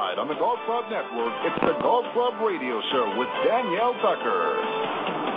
Worldwide on the Golf Club Network, it's the Golf Club Radio Show with Danielle Tucker.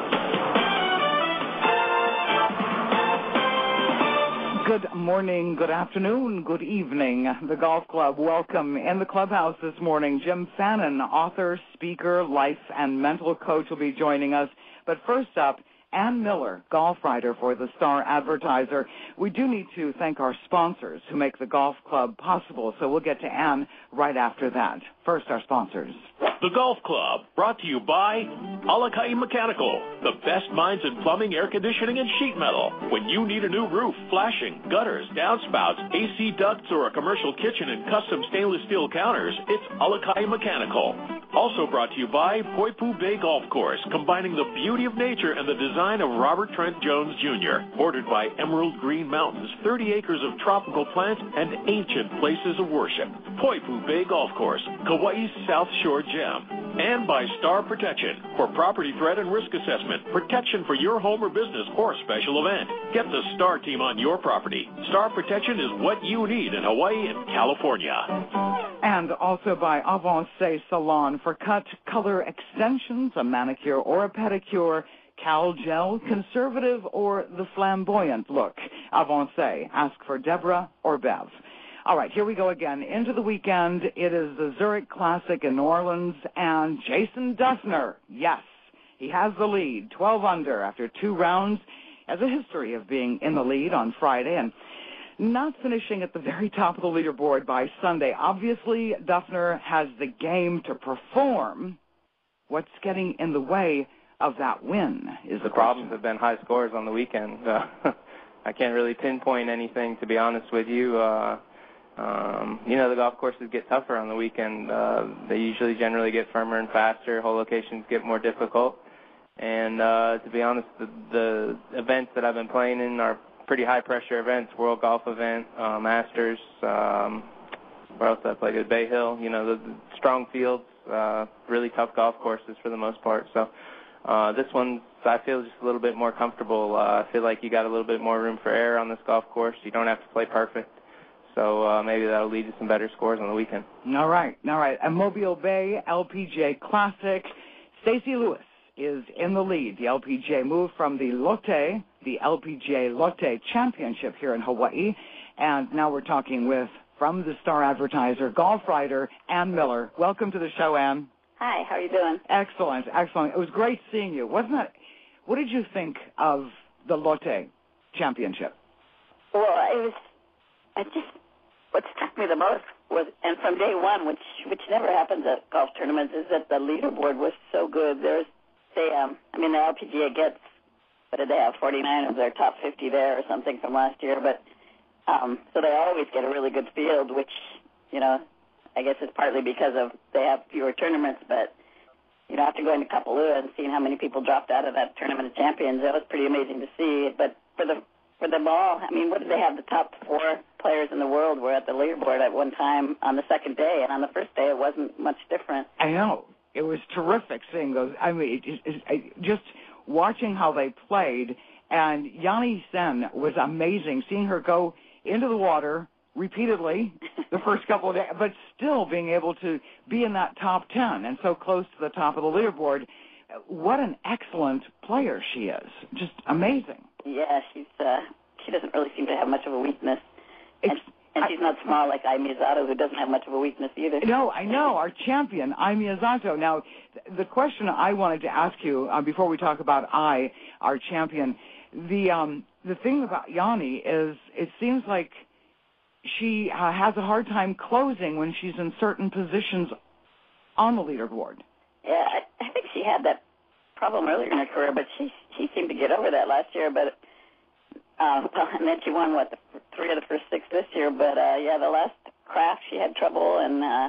Good morning, good afternoon, good evening. The Golf Club, welcome. In the clubhouse this morning, Jim Fannin, author, speaker, life and mental coach, will be joining us. But first up, Ann Miller, golf writer for the Star Advertiser. We do need to thank our sponsors who make the Golf Club possible, so we'll get to Ann right after that. First, our sponsors. The Golf Club, brought to you by Alakai Mechanical, the best minds in plumbing, air conditioning, and sheet metal. When you need a new roof, flashing, gutters, downspouts, AC ducts, or a commercial kitchen and custom stainless steel counters, it's Alakai Mechanical. Also brought to you by Poipu Bay Golf Course, combining the beauty of nature and the design of Robert Trent Jones Jr., bordered by emerald green mountains, 30 acres of tropical plants, and ancient places of worship. Poipu Bay Golf Course, Kauai's South Shore Gem. And by Star Protection, for property threat and risk assessment, protection for your home or business or special event. Get the Star team on your property. Star Protection is what you need in Hawaii and California. And also by Avancé Salon for cut, color extensions, a manicure or a pedicure, Cal Gel, conservative or the flamboyant look. Avancé, ask for Deborah or Bev. All right, here we go again. Into the weekend. It is the Zurich Classic in New Orleans, and Jason Dufner, yes, he has the lead, 12 under after 2 rounds, has a history of being in the lead on Friday and not finishing at the very top of the leaderboard by Sunday. Obviously, Dufner has the game to perform. What's getting in the way of that win is the problems have been high scores on the weekend. I can't really pinpoint anything, to be honest with you. The golf courses get tougher on the weekend. They usually generally get firmer and faster. Hole locations get more difficult. And to be honest, the events that I've been playing in are pretty high-pressure events, World Golf Event, Masters, where else did I play? Bay Hill, the strong fields, really tough golf courses for the most part. So this one, I feel just a little bit more comfortable. I feel like you got a little bit more room for error on this golf course. You don't have to play perfect. So maybe that'll lead to some better scores on the weekend. All right. A Mobile Bay LPGA Classic. Stacey Lewis is in the lead. The LPGA moved from the LPGA Lotte Championship here in Hawaii. And now we're talking with, from the Star Advertiser, golf writer Ann Miller. Welcome to the show, Ann. Hi, how are you doing? Excellent. It was great seeing you. What did you think of the Lotte Championship? Well, what struck me the most was, and from day one, which never happens at golf tournaments, is that the leaderboard was so good. The LPGA gets, what did they have, 49 of their top 50 there or something from last year, but so they always get a really good field, which, I guess is partly because of they have fewer tournaments, but, after going to Kapalua and seeing how many people dropped out of that Tournament of Champions, that was pretty amazing to see. But for them all, what did they have? The top 4 players in the world were at the leaderboard at one time on the second day, and on the first day it wasn't much different. I know. It was terrific seeing those. Just watching how they played, and Yani Sen was amazing, seeing her go into the water repeatedly the first couple of days, but still being able to be in that top 10 and so close to the top of the leaderboard. What an excellent player she is. Just amazing. Yeah, she doesn't really seem to have much of a weakness. And she's not small like Ai Miyazato, who doesn't have much of a weakness either. No, I know. Our champion, Ai Miyazato. Now, the question I wanted to ask you before we talk about Ai, our champion, the thing about Yani is it seems like she has a hard time closing when she's in certain positions on the leaderboard. Yeah, I think she had that problem earlier in her career, but she seemed to get over that last year. But and then she won 3 of the first 6 this year. But the last craft she had trouble, and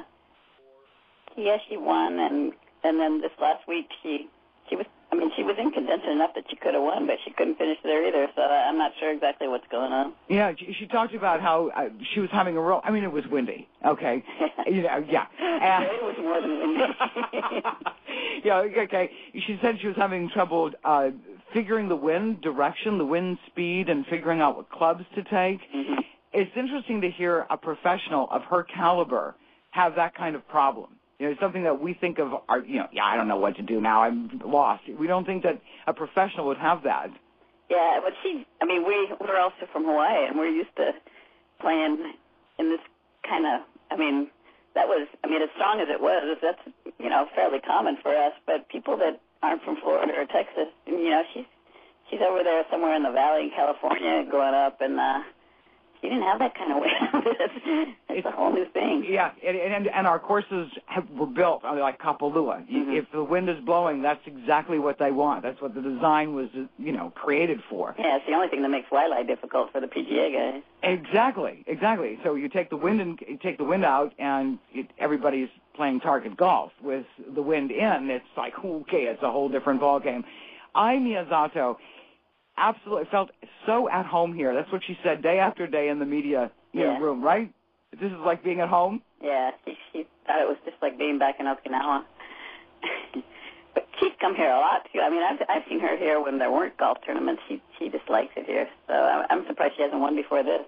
she won, and then this last week she was in contention enough that she could have won, but she couldn't finish there either. So I'm not sure exactly what's going on. Yeah, she talked about how she was having a real. It was windy. Okay, yeah. It was more than windy. Yeah, okay. She said she was having trouble figuring the wind direction, the wind speed, and figuring out what clubs to take. Mm-hmm. It's interesting to hear a professional of her caliber have that kind of problem. It's something that we think of, I don't know what to do now, I'm lost. We don't think that a professional would have that. Yeah, but we're also from Hawaii, and we're used to playing in this kind of, as strong as it was, that's, fairly common for us, but people that aren't from Florida or Texas, she's over there somewhere in the valley in California growing up, and she didn't have that kind of wind. It's a whole new thing. Yeah, and our courses were built like Kapalua. Mm-hmm. If the wind is blowing, that's exactly what they want. That's what the design was, created for. Yeah, it's the only thing that makes Waialae difficult for the PGA guys. Exactly. So you take the wind out, and everybody's playing target golf. With the wind in, it's like, okay, it's a whole different ball game. Ai Miyazato absolutely felt so at home here. That's what she said day after day in the media room, right? This is like being at home? Yeah, she thought it was just like being back in Okinawa. But she's come here a lot, too. I've seen her here when there weren't golf tournaments. She just likes it here. So I'm surprised she hasn't won before this.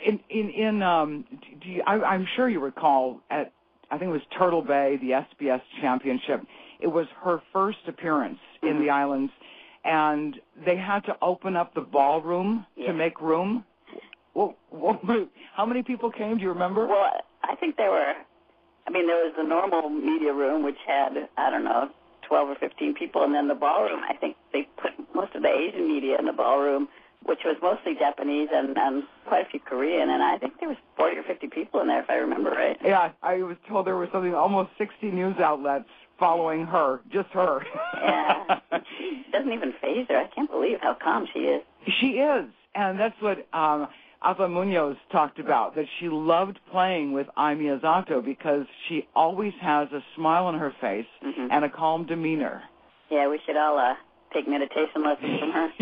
I'm sure you recall I think it was Turtle Bay, the SBS Championship. It was her first appearance in the islands, and they had to open up the ballroom to make room. Well, how many people came? Do you remember? Well, I think there was the normal media room, which had, 12 or 15 people, and then the ballroom, I think they put most of the Asian media in the ballroom, which was mostly Japanese and quite a few Korean, and I think there was 40 or 50 people in there, if I remember right. Yeah, I was told there was almost 60 news outlets following her, just her. Yeah, she doesn't even faze her. I can't believe how calm she is. She is, and that's what Alpha Munoz talked about, that she loved playing with Ai Miyazato because she always has a smile on her face and a calm demeanor. Yeah, we should all take meditation lessons from her.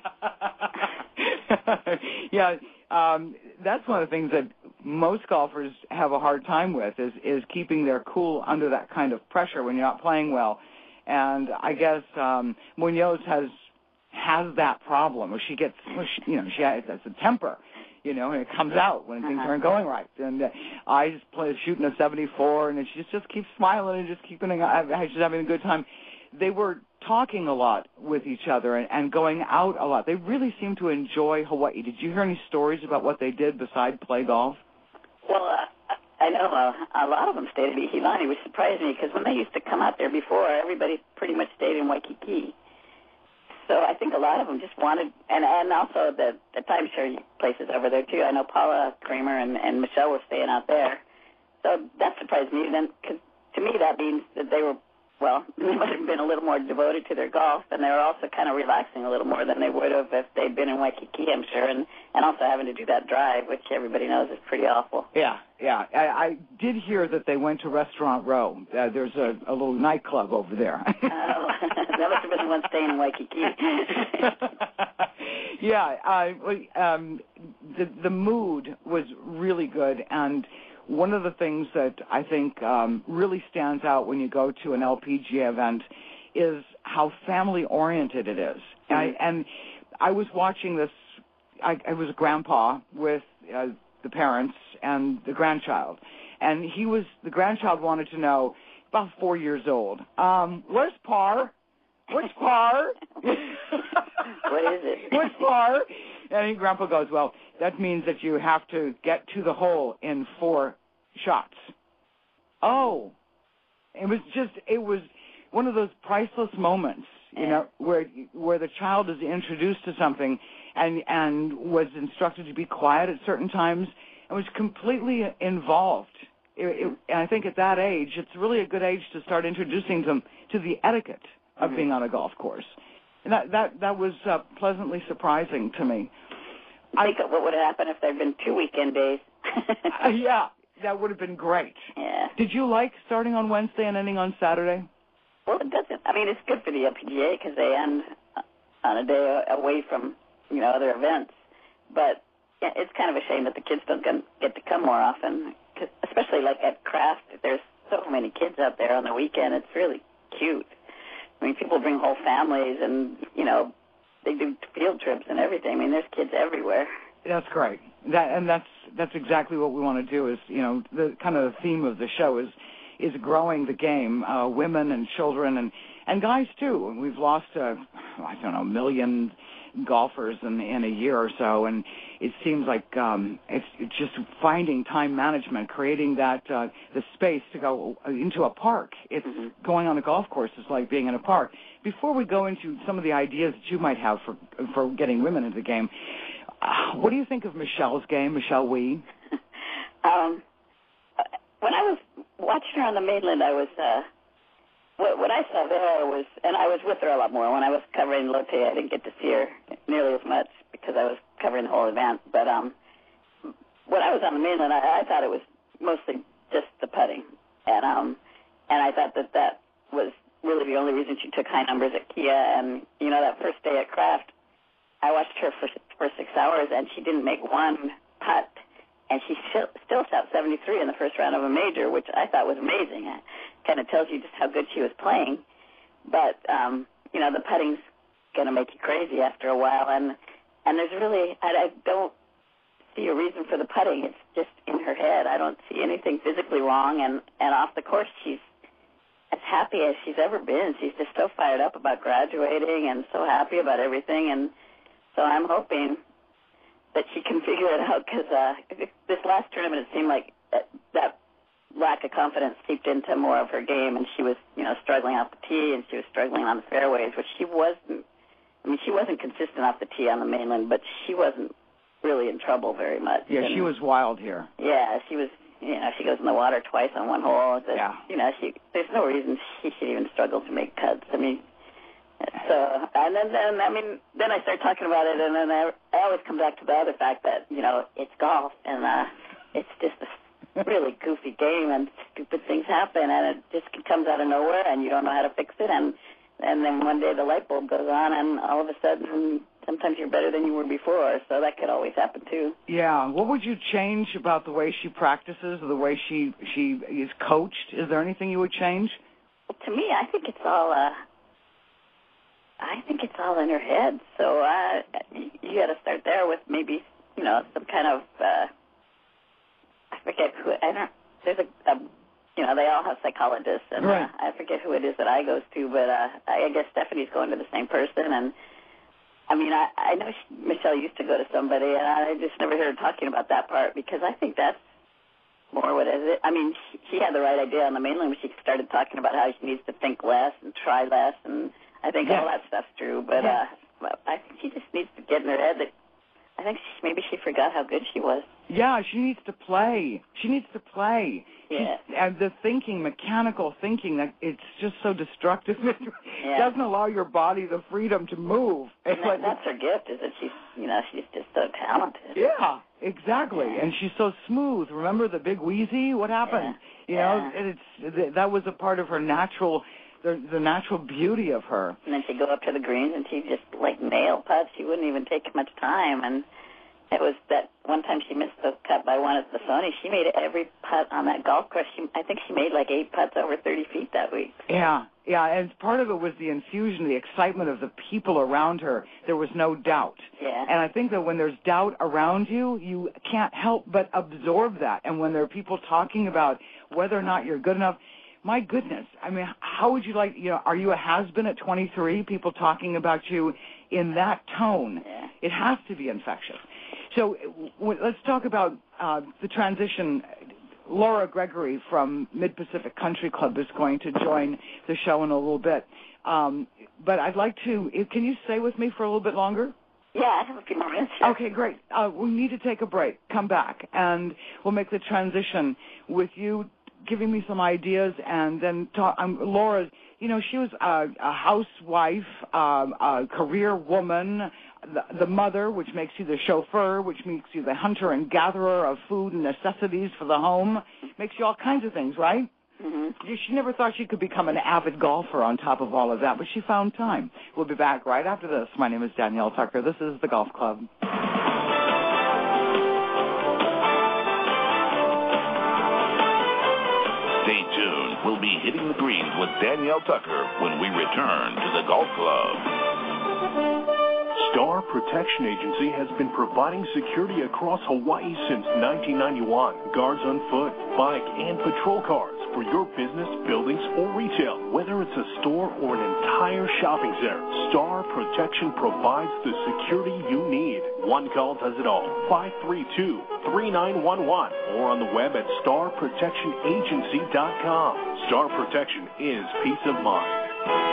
Yeah, that's one of the things that most golfers have a hard time with is keeping their cool under that kind of pressure when you're not playing well. And I guess Munoz has that problem. She gets, she has a temper, and it comes out when things aren't going right. And I just shooting a 74, and she just keeps smiling and just she's having a good time. They were talking a lot with each other and going out a lot. They really seem to enjoy Hawaii. Did you hear any stories about what they did besides play golf? Well, I know a lot of them stayed at Ihilani, which surprised me because when they used to come out there before, everybody pretty much stayed in Waikiki. So I think a lot of them just wanted, and also the timeshare places over there too. I know Paula Kramer and Michelle were staying out there. So that surprised me then, because to me that means that they might have been a little more devoted to their golf, and they were also kind of relaxing a little more than they would have if they'd been in Waikiki, I'm sure, and also having to do that drive, which everybody knows is pretty awful. Yeah. I did hear that they went to Restaurant Row. There's a little nightclub over there. That must have been the one staying in Waikiki. Yeah, the mood was really good, and one of the things that I think really stands out when you go to an LPGA event is how family-oriented it is. And I was watching this. I was a grandpa with the parents and the grandchild, and the grandchild wanted to know, about 4 years old, where's par? What's par? What is it? What's par? And Grandpa goes, well, that means that you have to get to the hole in 4 shots. Oh, it was one of those priceless moments, where the child is introduced to something and was instructed to be quiet at certain times and was completely involved. And I think at that age, it's really a good age to start introducing them to the etiquette of being on a golf course. And that was pleasantly surprising to me. Think of what would happen if there had been 2 weekend days. Yeah, that would have been great. Yeah. Did you like starting on Wednesday and ending on Saturday? Well, it doesn't. It's good for the LPGA because they end on a day away from, other events. But yeah, it's kind of a shame that the kids don't get to come more often, especially like at Craft. There's so many kids out there on the weekend. It's really cute. People bring whole families and, they do field trips and everything. There's kids everywhere. That's great. That's exactly what we want to do. Is the kind of the theme of the show is growing the game, women and children and guys too. And we've lost a million golfers in a year or so, and it seems like it's just finding time management, creating that the space to go into a park. It's going on a golf course is like being in a park. Before we go into some of the ideas that you might have for getting women into the game, what do you think of Michelle's game, Michelle Wie? When I was watching her on the mainland, I was what I saw there was, and I was with her a lot more. When I was covering Lotte, I didn't get to see her nearly as much because I was covering the whole event. But when I was on the mainland, I thought it was mostly just the putting, and I thought that was really the only reason she took high numbers at Kia. And that first day at Kraft, I watched her for 6 hours, and she didn't make one putt. And she still shot 73 in the first round of a major, which I thought was amazing. It kind of tells you just how good she was playing. But, the putting's going to make you crazy after a while. And there's really, I don't see a reason for the putting. It's just in her head. I don't see anything physically wrong. And off the course, she's as happy as she's ever been. She's just so fired up about graduating and so happy about everything. And so I'm hoping that she can figure it out, because this last tournament, it seemed like that lack of confidence seeped into more of her game, and she was, struggling off the tee, and she was struggling on the fairways, which she wasn't. I mean, she wasn't consistent off the tee on the mainland, but she wasn't really in trouble very much. Yeah, she was wild here. Yeah, she was. She goes in the water twice on one hole. Yeah. There's no reason she should even struggle to make cuts. I mean. So, and then I start talking about it, and then I always come back to the other fact that, it's golf, and it's just a really goofy game, and stupid things happen, and it just comes out of nowhere, and you don't know how to fix it, and then one day the light bulb goes on, and all of a sudden, sometimes you're better than you were before, so that could always happen, too. Yeah. What would you change about the way she practices, or the way she is coached? Is there anything you would change? Well, to me, I think it's all in her head. So you got to start there with maybe some kind of I forget who. There's they all have psychologists, and right. I forget who it is that I goes to, but I guess Stephanie's going to the same person. And I mean, I know Michelle used to go to somebody, and I just never heard her talking about that part, because I think that's more what is it. I mean, she had the right idea on the mainland when she started talking about how she needs to think less and try less, and I think all that stuff's true, but I think she just needs to get in her head that I think maybe she forgot how good she was. Yeah, she needs to play. Yeah. And the mechanical thinking, that it's just so destructive. It doesn't allow your body the freedom to move. And that's her gift, is that she's just so talented. Yeah, exactly. Yeah. And she's so smooth. Remember the big wheezy? What happened? That was a part of her natural. The natural beauty of her. And then she'd go up to the greens and she'd just nail putts. She wouldn't even take much time. And it was that one time she missed the cut by one at the Sony. She made every putt on that golf course. I think she made 8 putts over 30 feet that week. Yeah. And part of it was the infusion, the excitement of the people around her. There was no doubt. Yeah. And I think that when there's doubt around you, you can't help but absorb that. And when there are people talking about whether or not you're good enough, my goodness, I mean, how would you like, are you a has-been at 23? People talking about you in that tone. Yeah. It has to be infectious. So let's talk about the transition. Laura Gregory from Mid-Pacific Country Club is going to join the show in a little bit. But I'd like to, can you stay with me for a little bit longer? Yeah, I have a few more minutes. Sure. Okay, great. We need to take a break. Come back, and we'll make the transition with you giving me some ideas, and then Laura, she was a housewife, a career woman, the mother, which makes you the chauffeur, which makes you the hunter and gatherer of food and necessities for the home, makes you all kinds of things, right? Mm-hmm. She never thought she could become an avid golfer on top of all of that, but she found time. We'll be back right after this. My name is Danielle Tucker. This is The Golf Club. Stay tuned. We'll be hitting the greens with Danielle Tucker when we return to the Golf Club. Star Protection Agency has been providing security across Hawaii since 1991. Guards on foot, bike, and patrol cars for your business, buildings, or retail. Whether it's a store or an entire shopping center, Star Protection provides the security you need. One call does it all. 532-3911 or on the web at starprotectionagency.com. Star Protection is peace of mind.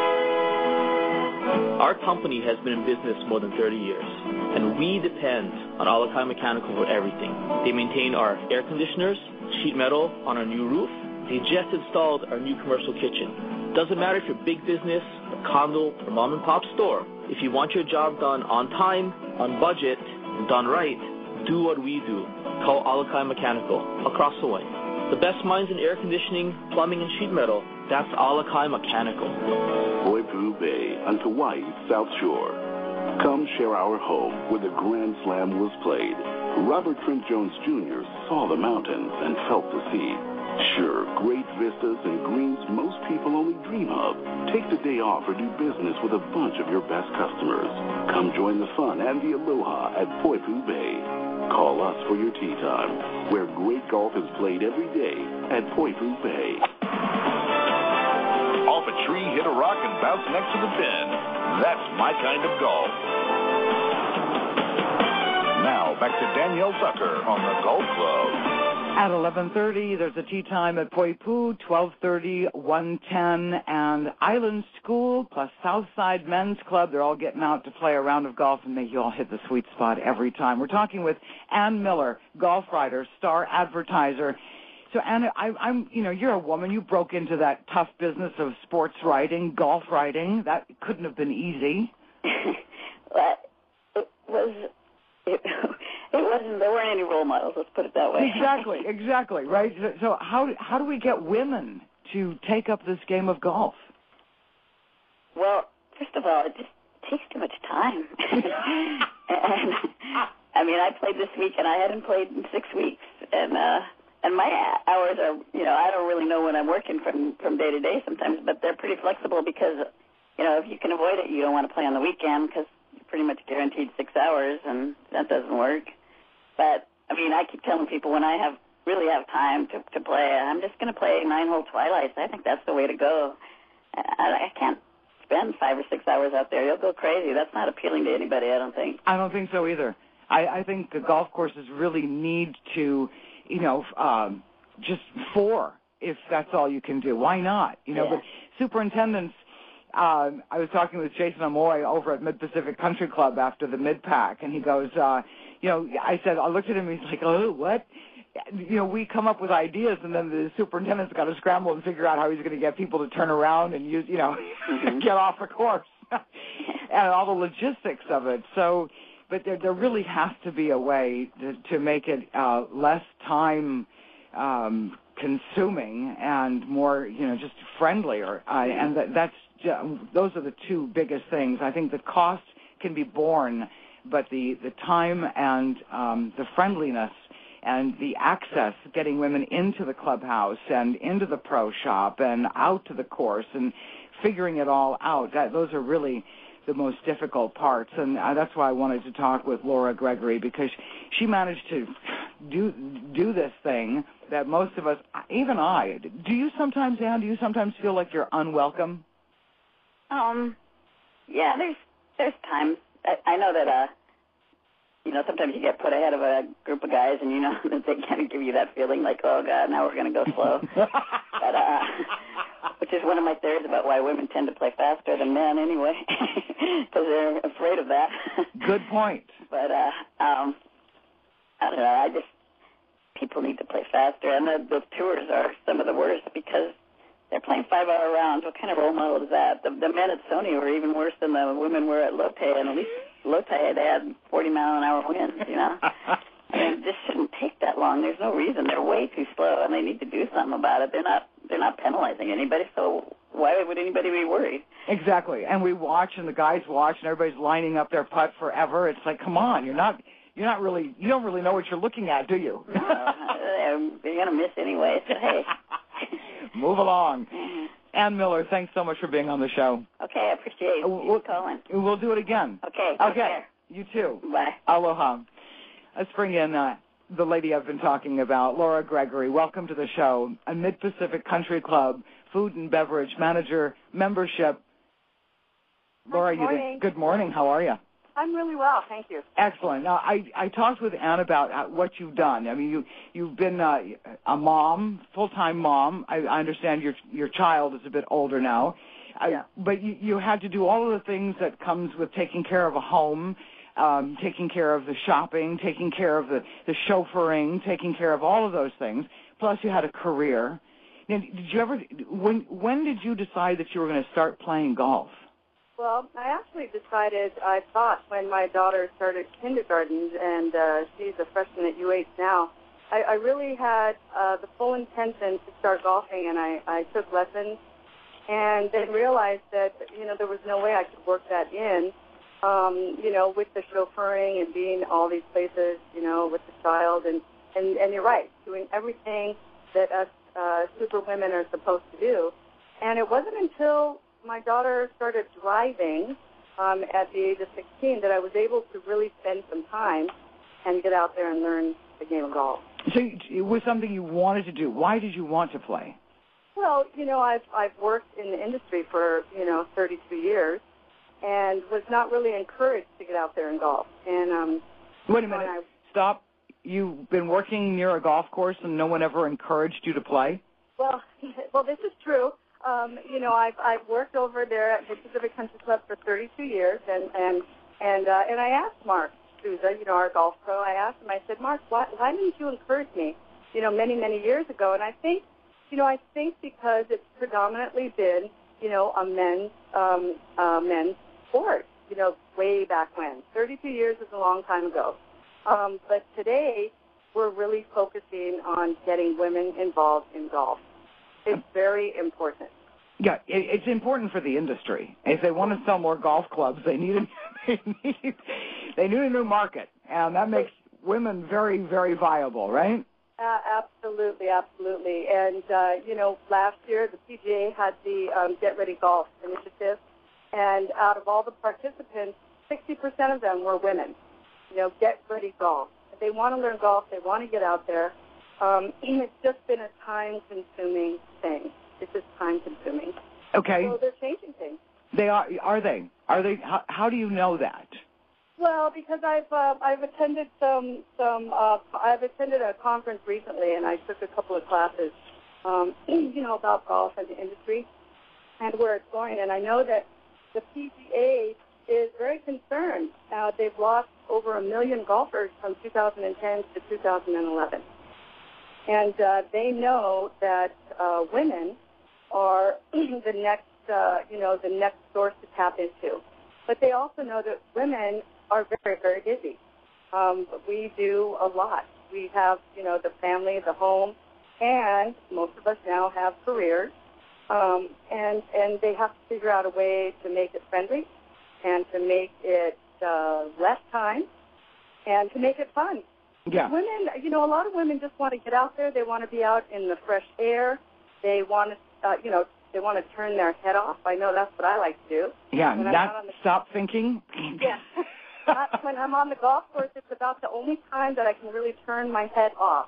Our company has been in business more than 30 years, and we depend on Alakai Mechanical for everything. They maintain our air conditioners, sheet metal on our new roof. They just installed our new commercial kitchen. Doesn't matter if you're big business, a condo, or mom and pop store. If you want your job done on time, on budget, and done right, do what we do. Call Alakai Mechanical across the way. The best minds in air conditioning, plumbing, and sheet metal. That's Alakai Mechanical. Poipu Bay on Kauai's South Shore. Come share our home where the Grand Slam was played. Robert Trent Jones Jr. saw the mountains and felt the sea. Sure, great vistas and greens most people only dream of. Take the day off or do business with a bunch of your best customers. Come join the fun and the aloha at Poipu Bay. Call us for your tea time, where great golf is played every day at Poipu Bay. Off a tree, hit a rock, and bounce next to the pin. That's my kind of golf. Now, back to Danielle Tucker on the Golf Club. At 11:30, there's a tee time at Poipu, 12:30, 1:10, and Island School plus Southside Men's Club. They're all getting out to play a round of golf, and make you all hit the sweet spot every time. We're talking with Ann Miller, golf writer, star advertiser. So, Ann, I'm, you're a woman. You broke into that tough business of sports writing, golf writing. That couldn't have been easy. Well, it wasn't. There weren't any role models. Let's put it that way. Exactly. Right. So how do we get women to take up this game of golf? Well, first of all, it just takes too much time. And I mean, I played this week, and I hadn't played in 6 weeks, and my hours are, I don't really know when I'm working from day to day sometimes, but they're pretty flexible because, if you can avoid it, you don't want to play on the weekend because you're pretty much guaranteed 6 hours, and that doesn't work. But, I mean, I keep telling people when I really have time to play, I'm just going to play 9-hole twilights. I think that's the way to go. I can't spend 5 or 6 hours out there. You'll go crazy. That's not appealing to anybody, I don't think. I don't think so either. I think the golf courses really need to, just 4, if that's all you can do. Why not? But superintendents, I was talking with Jason Amoy over at Mid-Pacific Country Club after the Mid-Pac, and he goes, I looked at him, and he's like, oh, what? We come up with ideas, and then the superintendent's got to scramble and figure out how he's going to get people to turn around and use, get off the course, and all the logistics of it. So, but there really has to be a way to make it less time consuming and more, just friendlier. And those are the two biggest things. I think the cost can be borne, but the time and the friendliness and the access, getting women into the clubhouse and into the pro shop and out to the course and figuring it all out, those are really the most difficult parts. And that's why I wanted to talk with Laura Gregory, because she managed to do this thing that most of us, even I, do you sometimes feel like you're unwelcome? Yeah, there's times. I know that, sometimes you get put ahead of a group of guys and that they kind of give you that feeling like, oh, God, now we're going to go slow. But, which is one of my theories about why women tend to play faster than men anyway, because they're afraid of that. Good point. But, I don't know, people need to play faster, and the tours are some of the worst because they're playing 5-hour rounds. What kind of role model is that? The men at Sony were even worse than the women were at Lotte, and at least Lotte had 40-mile-an-hour winds, And it just shouldn't take that long. There's no reason. They're way too slow, and they need to do something about it. They're not penalizing anybody, so why would anybody be worried? Exactly. And we watch, and the guys watch, and everybody's lining up their putt forever. It's like, come on, you don't really know what you're looking at, do you? No, you're going to miss anyway, so hey. Move along. Ann Miller, thanks so much for being on the show. Okay, I appreciate you calling. We'll do it again. Okay. Okay. You too. Bye. Aloha. Let's bring in the lady I've been talking about, Laura Gregory. Welcome to the show. A Mid-Pacific Country Club food and beverage manager membership. Laura, good morning. Good morning. How are you? I'm really well, thank you. Excellent. Now, I talked with Ann about what you've done. I mean, you've been a mom, full-time mom. I understand your child is a bit older now. Yeah. But you had to do all of the things that comes with taking care of a home, taking care of the shopping, taking care of the chauffeuring, taking care of all of those things. Plus, you had a career. Now, did you ever? When did you decide that you were going to start playing golf? Well, I actually decided, I thought, when my daughter started kindergarten, and she's a freshman at UH now, I really had the full intention to start golfing, and I took lessons, and then realized that, there was no way I could work that in, with the chauffeuring and being all these places, with the child, and you're right, doing everything that us super women are supposed to do. And it wasn't until my daughter started driving at the age of 16 that I was able to really spend some time and get out there and learn the game of golf. So it was something you wanted to do. Why did you want to play? Well, I've worked in the industry for 32 years, and was not really encouraged to get out there and golf. And wait a minute, stop. You've been working near a golf course, and no one ever encouraged you to play? Well, this is true. I've worked over there at the Pacific Country Club for 32 years, and I asked Mark Souza, our golf pro. I asked him. I said, Mark, why didn't you encourage me? Many years ago. And I think because it's predominantly been, a men's sport. Way back when. 32 years is a long time ago. But today we're really focusing on getting women involved in golf. It's very important. Yeah, it's important for the industry. If they want to sell more golf clubs, they need a new market, and that makes women very, very viable, right? Absolutely. And last year the PGA had the Get Ready Golf initiative, and out of all the participants, 60% of them were women. Get Ready Golf. They want to learn golf. They want to get out there. It's just been a time-consuming thing. It's just time-consuming. Okay. So they're changing things. They are. Are they? Are they? How do you know that? Well, because I've attended I've attended a conference recently, and I took a couple of classes, about golf and the industry and where it's going. And I know that the PGA is very concerned. They've lost over 1 million golfers from 2010 to 2011. And they know that women are the next, the next source to tap into. But they also know that women are very, very busy. We do a lot. We have, the family, the home, and most of us now have careers. And they have to figure out a way to make it friendly and to make it less time and to make it fun. Yeah. Women, a lot of women just want to get out there. They want to be out in the fresh air. They want to, they want to turn their head off. I know that's what I like to do. Yeah, stop thinking. Yeah. When I'm on the golf course, it's about the only time that I can really turn my head off.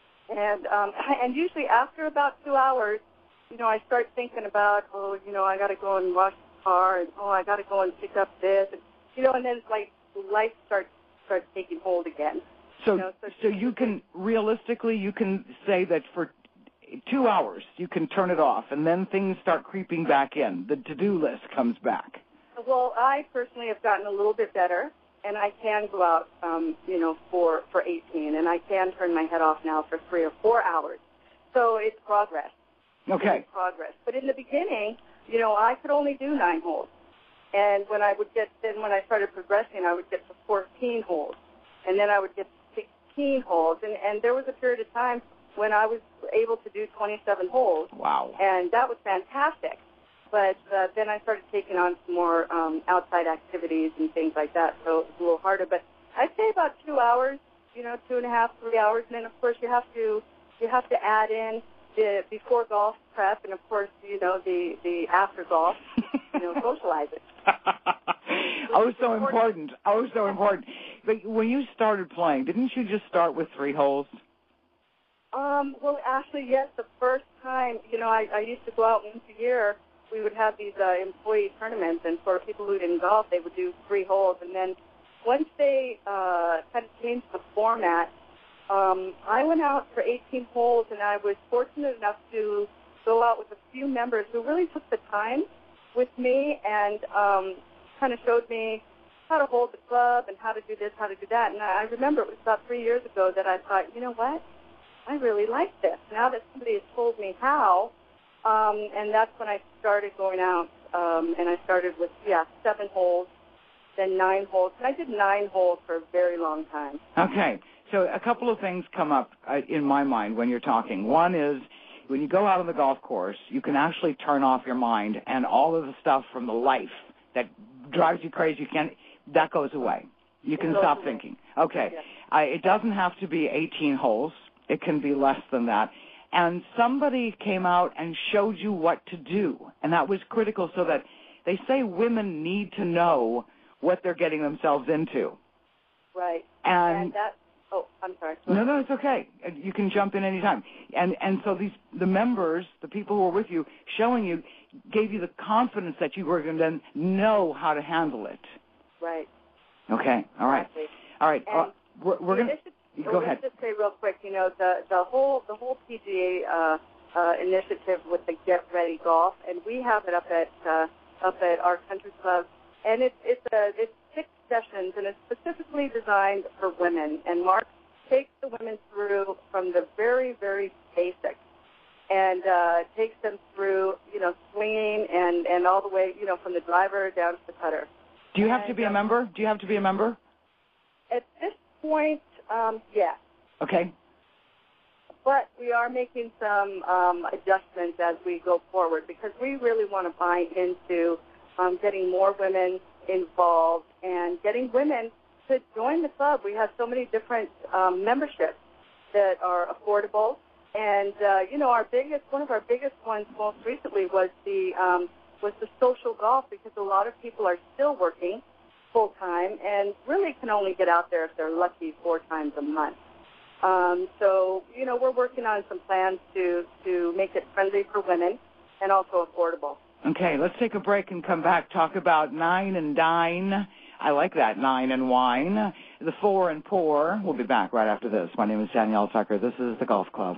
And usually after about 2 hours, I start thinking about, I got to go and wash the car, and I got to go and pick up this, and and then it's like life starts taking hold again. So you can realistically, you can say that for 2 hours you can turn it off, and then things start creeping back in. The to-do list comes back. Well, I personally have gotten a little bit better, and I can go out, for 18, and I can turn my head off now for 3 or 4 hours. So it's progress. Okay. It's progress. But in the beginning, I could only do 9 holes, and when I started progressing, I would get to 14 holes, and then I would get to 16 holes, and there was a period of time when I was able to do 27 holes. Wow. And that was fantastic. But then I started taking on some more outside activities and things like that, so it was a little harder. But I'd say about 2 hours, 2.5, 3 hours, and then of course you have to add in the before golf prep, and of course the after golf, socializing. Oh, so important. Oh, so important. But when you started playing, didn't you just start with 3 holes? Well, actually, yes. The first time, I used to go out once a year. We would have these employee tournaments, and for people who didn't golf, they would do 3 holes. And then once they kind of changed the format, I went out for 18 holes, and I was fortunate enough to go out with a few members who really took the time with me and kind of showed me how to hold the club and how to do this, how to do that. And I remember it was about 3 years ago that I thought, you know what? I really like this. Now that somebody has told me how, and that's when I started going out, and I started with, 7 holes, then 9 holes. And I did 9 holes for a very long time. Okay. So a couple of things come up in my mind when you're talking. One is when you go out on the golf course, you can actually turn off your mind, and all of the stuff from the life that drives you crazy, that goes away. You can stop thinking. Okay. Yes. It doesn't have to be 18 holes. It can be less than that. And somebody came out and showed you what to do, and that was critical, so that they say women need to know what they're getting themselves into. Right. And that, I'm sorry. No, it's okay. You can jump in any time. And so the members, the people who were with you, showing you, gave you the confidence that you were going to then know how to handle it. Right. Okay. All right. Exactly. All right. And we're going to go ahead. Let's just say real quick, the whole PGA initiative with the Get Ready Golf, and we have it up at our country club, and it's 6 sessions, and it's specifically designed for women. And Mark takes the women through from the very, very basics, and takes them through, swinging and all the way, from the driver down to the putter. Do you have to be a member? Do you have to be a member? At this point, yes. Okay. But we are making some adjustments as we go forward, because we really want to buy into getting more women involved and getting women to join the club. We have so many different memberships that are affordable, and one of our biggest ones most recently was the social golf, because a lot of people are still working full time and really can only get out there if they're lucky 4 times a month. So we're working on some plans to make it friendly for women and also affordable. Okay, let's take a break and come back, talk about 9 and dine. I like that, 9 and wine. The 4 and pour. We'll be back right after this. My name is Danielle Tucker. This is the Golf Club.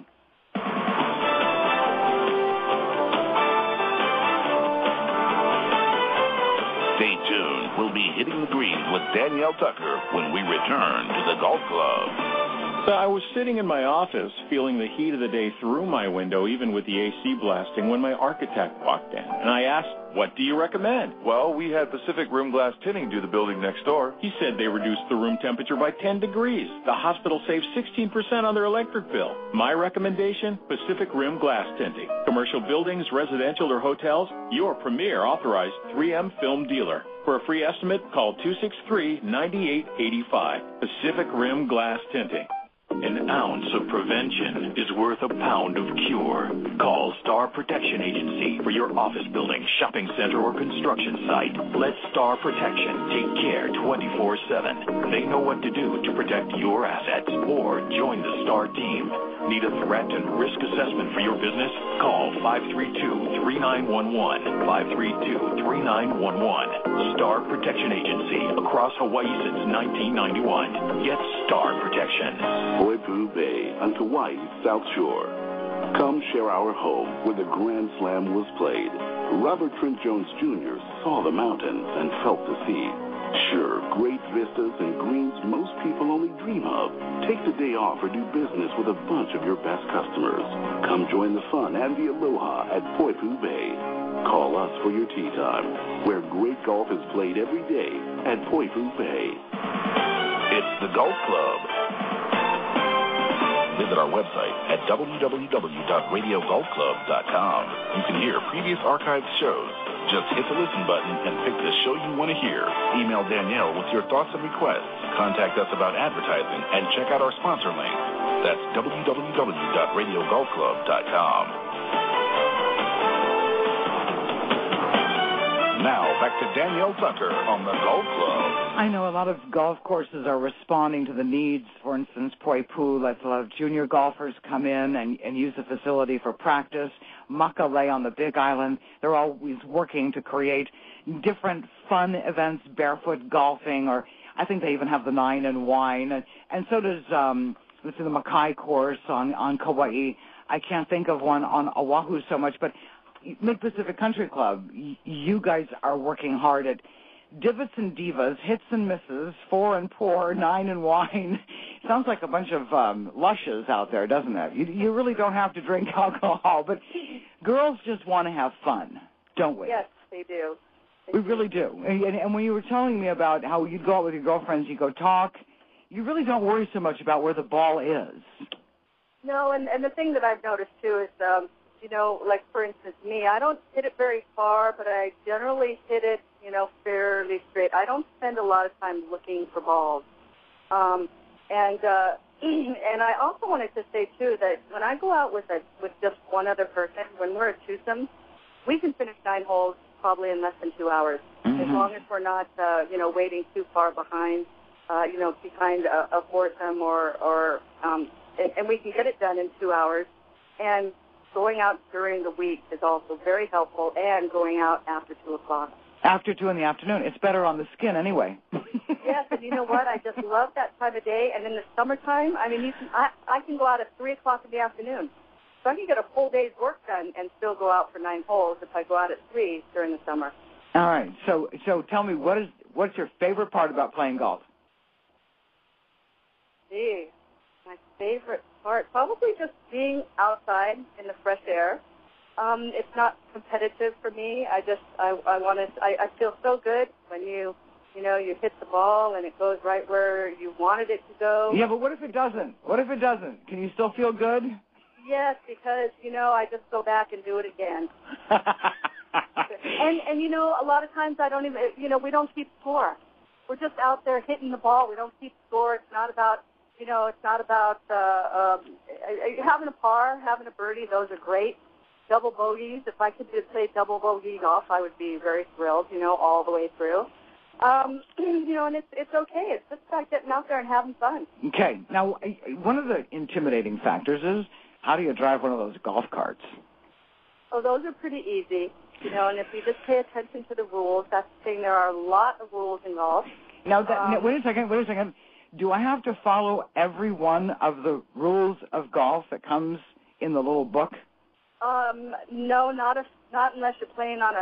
Stay tuned. We'll be hitting the greens with Danielle Tucker when we return to the Golf Club. So I was sitting in my office feeling the heat of the day through my window, even with the AC blasting, when my architect walked in. And I asked, what do you recommend? Well, we had Pacific Rim Glass Tinting do the building next door. He said they reduced the room temperature by 10 degrees. The hospital saved 16% on their electric bill. My recommendation, Pacific Rim Glass Tinting. Commercial buildings, residential, or hotels, your premier authorized 3M film dealer. For a free estimate, call 263-9885. Pacific Rim Glass Tinting. An ounce of prevention is worth a pound of cure. Call Star Protection Agency for your office building, shopping center, or construction site. Let Star Protection take care 24/7. They know what to do to protect your assets, or join the Star team. Need a threat and risk assessment for your business? Call 532-3911. 532-3911. Star Protection Agency, across Hawaii since 1991. Get Star Protection. Poipu Bay on Kauai's South Shore. Come share our home where the Grand Slam was played. Robert Trent Jones Jr. saw the mountains and felt the sea. Sure, great vistas and greens most people only dream of. Take the day off or do business with a bunch of your best customers. Come join the fun and the aloha at Poipu Bay. Call us for your tea time, where great golf is played every day at Poipu Bay. It's the Golf Club. Visit our website at www.radiogolfclub.com. You can hear previous archived shows. Just hit the listen button and pick the show you want to hear. Email Danielle with your thoughts and requests. Contact us about advertising and check out our sponsor link. That's www.radiogolfclub.com. Now, back to Danielle Tucker on the Golf Club. I know a lot of golf courses are responding to the needs. For instance, Poipu lets a lot of junior golfers come in and use the facility for practice. Makale on the Big Island, they're always working to create different fun events, barefoot golfing, or I think they even have the 9 and Wine. And so does the Makai course on Kauai. I can't think of one on Oahu so much, but Mid-Pacific Country Club, you guys are working hard at divots and divas, hits and misses, 4 and pour, 9 and Wine. Sounds like a bunch of lushes out there, doesn't it? You really don't have to drink alcohol, but girls just want to have fun, don't we? Yes, they do. We really do. And when you were telling me about how you'd go out with your girlfriends, you go talk, you really don't worry so much about where the ball is. No, and the thing that I've noticed, too, is, like, for instance, me, I don't hit it very far, but I generally hit it, fairly straight. I don't spend a lot of time looking for balls. And I also wanted to say, too, that when I go out with just one other person, when we're a twosome, we can finish 9 holes probably in less than 2 hours, as long as we're not, waiting too far behind, behind a foursome and we can get it done in 2 hours. And going out during the week is also very helpful, and going out after 2 o'clock. After 2 in the afternoon. It's better on the skin anyway. Yes, and you know what? I just love that time of day. And in the summertime, I mean, I can go out at 3 o'clock in the afternoon. So I can get a full day's work done and still go out for 9 holes if I go out at 3 during the summer. All right. So tell me, what's your favorite part about playing golf? Gee, my favorite part, probably just being outside in the fresh air. It's not competitive for me. I feel so good when you hit the ball and it goes right where you wanted it to go. Yeah, but what if it doesn't? What if it doesn't? Can you still feel good? Yes, because, I just go back and do it again. and a lot of times I don't even, we don't keep score. We're just out there hitting the ball. We don't keep score. It's not about, having a par, having a birdie. Those are great. Double bogeys. If I could just play double bogey golf, I would be very thrilled, all the way through. And it's okay. It's just about getting out there and having fun. Okay. Now, one of the intimidating factors is, how do you drive one of those golf carts? Oh, those are pretty easy, and if you just pay attention to the rules, that's the thing. There are a lot of rules in golf. Now, wait a second. Do I have to follow every one of the rules of golf that comes in the little book? No, not unless you're playing on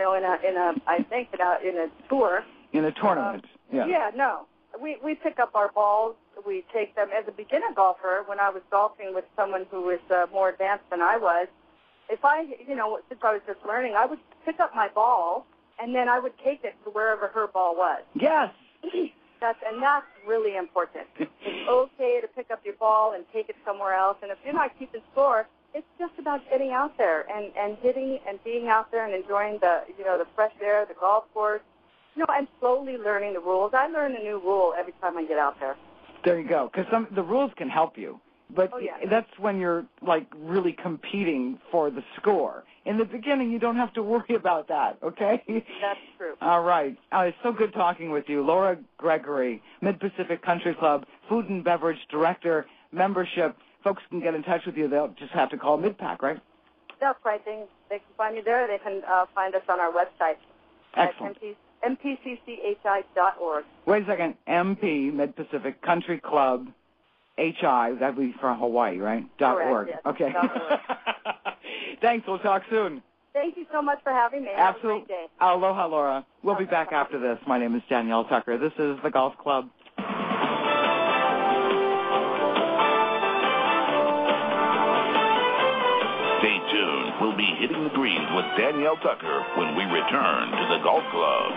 in a tour. In a tournament. Yeah. Yeah, no. We pick up our balls. We take them. As a beginner golfer, when I was golfing with someone who was more advanced than I was, since I was just learning, I would pick up my ball, and then I would take it to wherever her ball was. Yes. That's really important. It's okay to pick up your ball and take it somewhere else, and if you're not keeping score, it's just about getting out there and hitting and being out there and enjoying the fresh air, the golf course, and slowly learning the rules. I learn a new rule every time I get out there. There you go, because the rules can help you, but that's when you're really competing for the score. In the beginning, you don't have to worry about that, okay? That's true. All right. It's so good talking with you. Laura Gregory, Mid-Pacific Country Club, Food and Beverage Director, Membership. Folks can get in touch with you. They'll just have to call MidPac, right? That's right. They can find me there. They can find us on our website. Excellent. At mpcchi.org. Wait a second. MP, Mid-Pacific Country Club, HI, that'd be for Hawaii, right? .org. Yes. Okay. .org. Thanks. We'll talk soon. Thank you so much for having me. Absolutely. Have a great day. Aloha, Laura. We'll be back after this. My name is Danielle Tucker. This is the Golf Club. Stay tuned. We'll be hitting the greens with Danielle Tucker when we return to the Golf Club.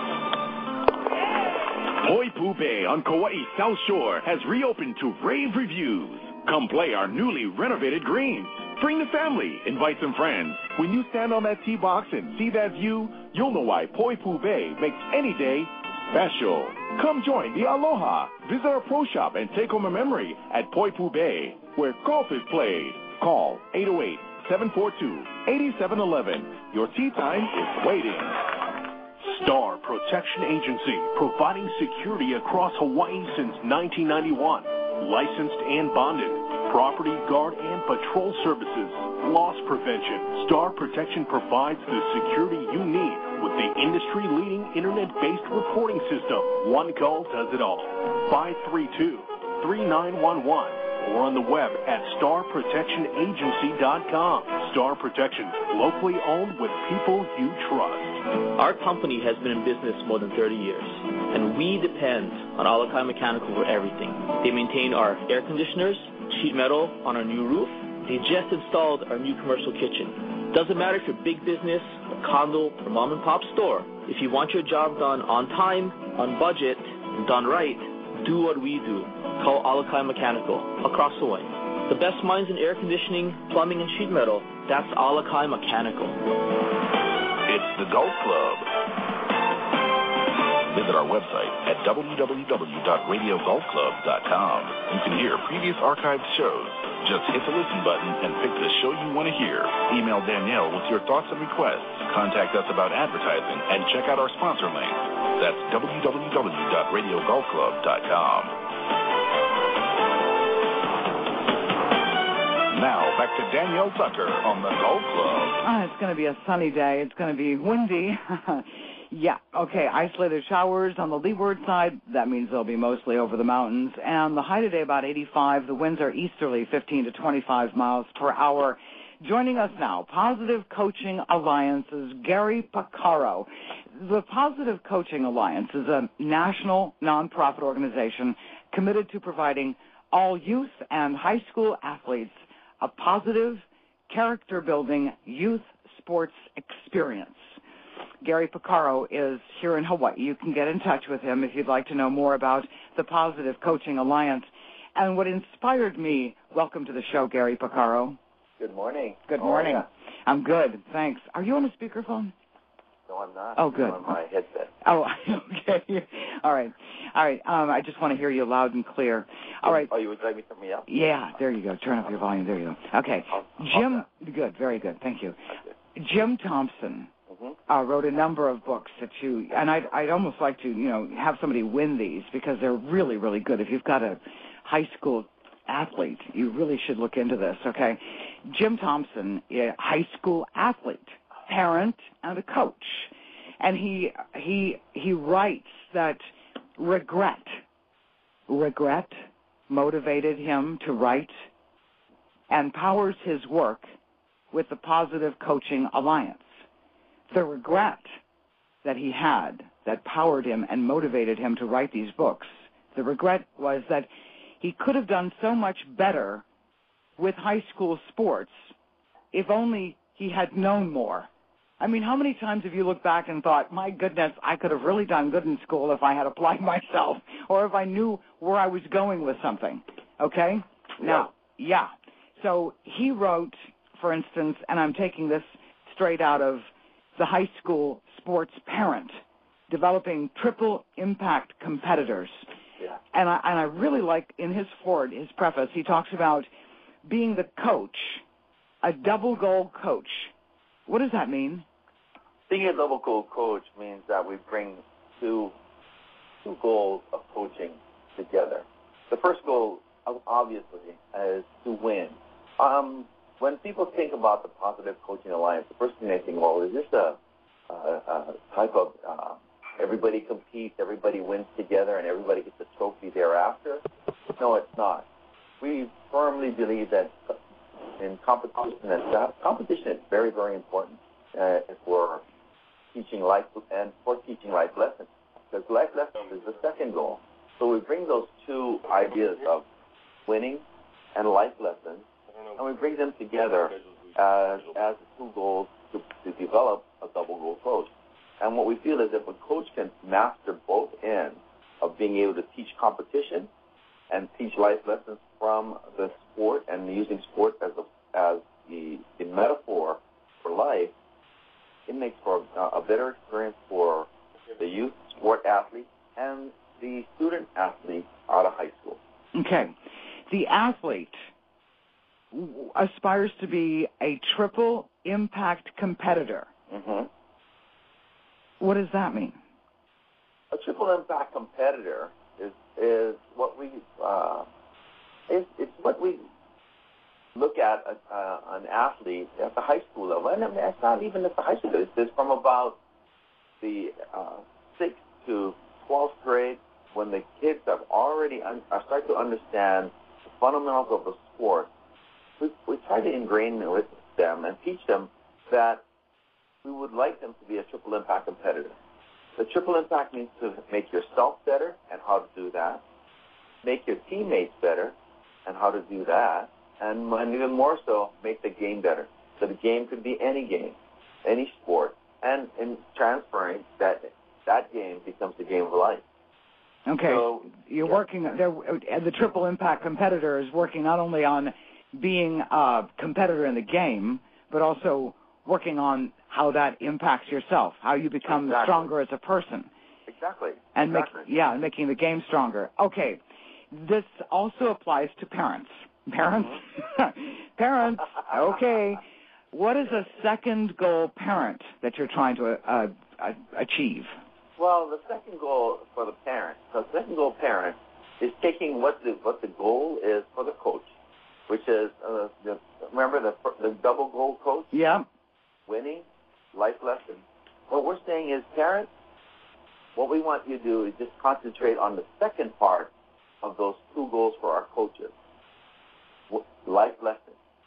Poipu Bay on Kauai's South Shore has reopened to rave reviews. Come play our newly renovated greens. Bring the family. Invite some friends. When you stand on that tee box and see that view, you'll know why Poipu Bay makes any day special. Come join the Aloha. Visit our pro shop and take home a memory at Poipu Bay, where golf is played. Call 808-742-8711. Your tee time is waiting. Star Protection Agency, providing security across Hawaii since 1991. Licensed and bonded. Property guard and patrol services. Loss prevention. Star Protection provides the security you need with the industry-leading internet-based reporting system. One call does it all. 532-3911. Or on the web at starprotectionagency.com. Star Protection, locally owned with people you trust. Our company has been in business more than 30 years, and we depend on Alakai Mechanical for everything. They maintain our air conditioners, sheet metal on our new roof. They just installed our new commercial kitchen. Doesn't matter if you're big business, a condo, or mom and pop store. If you want your job done on time, on budget, and done right, do what we do. Call Alakai Mechanical across Hawaii. The best minds in air conditioning, plumbing, and sheet metal. That's Alakai Mechanical. It's the Golf Club. Visit our website at www.radiogolfclub.com. You can hear previous archived shows. Just hit the listen button and pick the show you want to hear. Email Danielle with your thoughts and requests. Contact us about advertising and check out our sponsor link. That's www.radiogolfclub.com. Now, back to Danielle Tucker on the Golf Club. It's going to be a sunny day. It's going to be windy. Yeah, okay, isolated showers on the leeward side. That means they'll be mostly over the mountains. And the high today about 85. The winds are easterly, 15 to 25 miles per hour. Joining us now, Positive Coaching Alliance's Gary Porcaro. The Positive Coaching Alliance is a national nonprofit organization committed to providing all youth and high school athletes a positive, character-building youth sports experience. Gary Porcaro is here in Hawaii. You can get in touch with him if you'd like to know more about the Positive Coaching Alliance. And what inspired me, welcome to the show, Gary Porcaro. Good morning. Good morning. Yeah. I'm good, thanks. Are you on a speakerphone? No, I'm not. Oh, good. I'm on my headset. Oh, okay. All right. I just want to hear you loud and clear. All right. Oh, you would like me to turn me up? Yeah, there you go. Turn up your volume. There you go. Okay. Jim, good, very good. Thank you. Okay. Jim Thompson wrote a number of books that you, and I'd almost like to, have somebody win these because they're really, really good. If you've got a high school athlete, you really should look into this, okay? Jim Thompson, a high school athlete, parent, and a coach. And he writes that regret motivated him to write and powers his work with the Positive Coaching Alliance. The regret that he had that powered him and motivated him to write these books, the regret was that he could have done so much better with high school sports if only he had known more. I mean, how many times have you looked back and thought, my goodness, I could have really done good in school if I had applied myself or if I knew where I was going with something, okay? Now, yeah. So he wrote, for instance, and I'm taking this straight out of the high school sports parent, developing triple impact competitors. Yeah. And I really like in his preface, he talks about being the coach, a double goal coach. What does that mean? Being a double goal coach means that we bring two goals of coaching together. The first goal, obviously, is to win. When people think about the Positive Coaching Alliance, the first thing they think, well, is this a type of everybody competes, everybody wins together, and everybody gets a trophy thereafter? No, it's not. We firmly believe that in competition is very, very important for teaching life lessons. Because life lessons is the second goal. So we bring those two ideas of winning and life lessons, and we bring them together as two goals to develop a double goal coach. And what we feel is if a coach can master both ends of being able to teach competition and teach life lessons from the sport and using sport as the metaphor for life, it makes for a better experience for the youth sport athlete and the student athlete out of high school. Okay. The athlete aspires to be a triple impact competitor. Mm-hmm. What does that mean? A triple impact competitor is what we it's what we look at an athlete at the high school level, and it's not even at the high school level. It's from about the 6th to 12th grade, when the kids have already start to understand the fundamentals of the sport. We try to ingrain with them and teach them that we would like them to be a triple impact competitor. The triple impact means to make yourself better and how to do that, make your teammates better and how to do that, and even more so, make the game better. So the game could be any game, any sport, and in transferring that game becomes the game of life. Okay, so, you're working, the triple impact competitor is working not only on being a competitor in the game, but also working on how that impacts yourself, how you become stronger as a person. Exactly. And making the game stronger. Okay, this also applies to parents. Parents, okay. What is a second goal parent that you're trying to achieve? Well, the second goal for the parent, is taking what the goal is for the coach, which is, remember the double goal coach? Yeah. Winning, life lesson. What we're saying is, parents, what we want you to do is just concentrate on the second part of those two goals for our coaches, life lessons.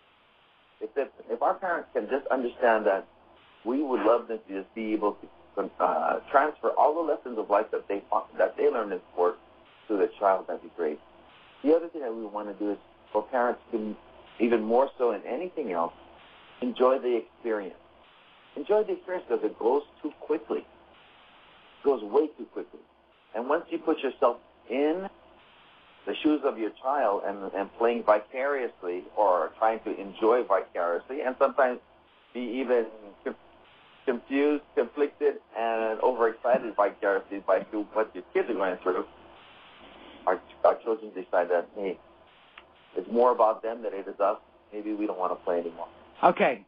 If our parents can just understand that, we would love them to just be able to transfer all the lessons of life that they learned in sport to the child, that'd be great. The other thing that we want to do is for parents to, even more so than anything else, enjoy the experience. Enjoy the experience because it goes too quickly. It goes way too quickly. And once you put yourself in the shoes of your child and playing vicariously or trying to enjoy vicariously and sometimes be even confused, conflicted, and overexcited vicariously by what your kids are going through, our children decide that, hey, it's more about them than it is us. Maybe we don't want to play anymore. Okay.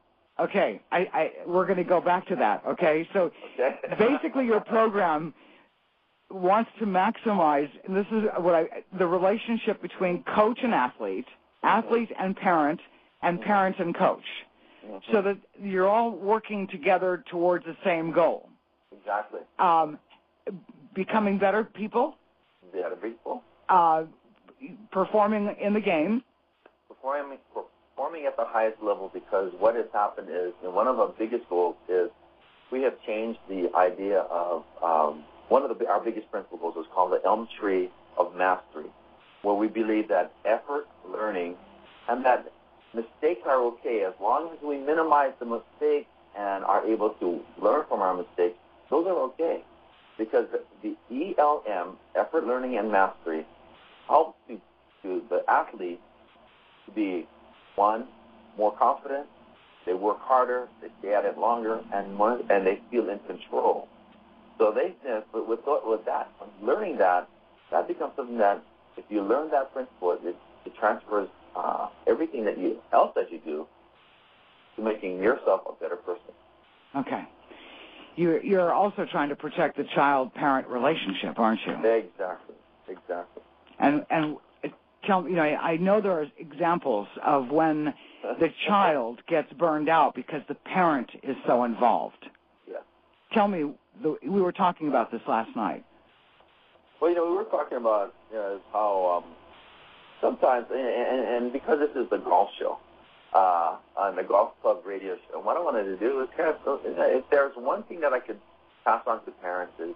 We're going to go back to that. Okay. So basically, your program wants to maximize, and this is the relationship between coach and athlete and parent and coach, so that you're all working together towards the same goal. Exactly. Becoming better people. Better people. Performing in the game. Performing at the highest level, because what has happened is, one of our biggest goals is we have changed the idea of one of our biggest principles is called the Elm Tree of Mastery, where we believe that effort, learning, and that mistakes are okay as long as we minimize the mistakes and are able to learn from our mistakes. Those are okay, because the ELM, effort, learning, and mastery, helps to the athlete to be, one, more confident, they work harder, they stay at it longer, and they feel in control. So with that, learning that becomes something that, if you learn that principle, it transfers everything else that you do to making yourself a better person. Okay. You're also trying to protect the child-parent relationship, aren't you? Exactly. And tell me, I know there are examples of when the child gets burned out because the parent is so involved. Yeah. Tell me, we were talking about this last night. Well, we were talking about how sometimes, and because this is the golf show, on the Golf Club radio show, what I wanted to do is if there's one thing that I could pass on to parents is,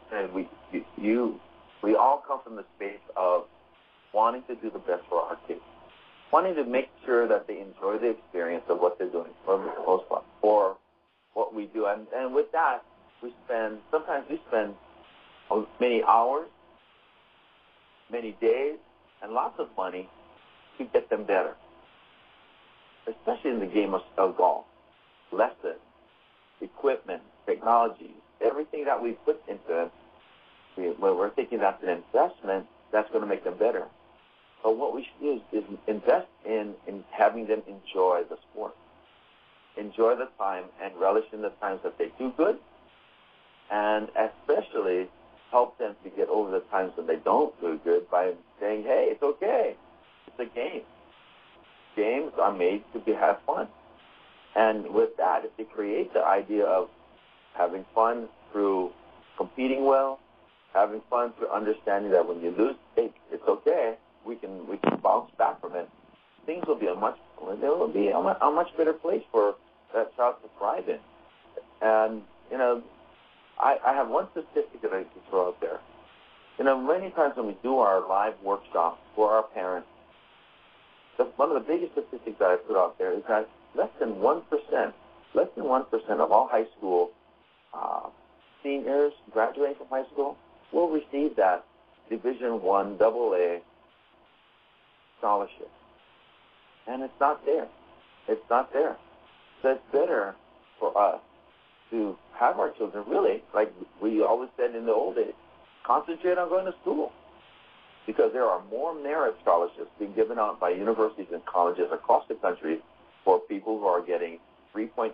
we all come from the space of wanting to do the best for our kids, wanting to make sure that they enjoy the experience of what they're doing for what we do. And with that, sometimes we spend many hours, many days, and lots of money to get them better, especially in the game of golf. Lessons, equipment, technology, everything that we put into it, we're thinking that's an investment that's going to make them better. But what we should do is invest in having them enjoy the sport, enjoy the time, and relish in the times that they do good, and especially help them to get over the times when they don't do good by saying, hey, it's okay. It's a game. Games are made to have fun. And with that, if they create the idea of having fun through competing well, having fun through understanding that when you lose, hey, it's okay. We can bounce back from it. Things will be a much better place for that child to thrive in. And I have one statistic that I can throw out there. Many times when we do our live workshops for our parents, one of the biggest statistics that I put out there is that less than 1% of all high school seniors graduating from high school will receive that Division I AA scholarship. And it's not there. It's not there. So it's better for us to have our children really, like we always said in the old days, concentrate on going to school. Because there are more merit scholarships being given out by universities and colleges across the country for people who are getting 3 point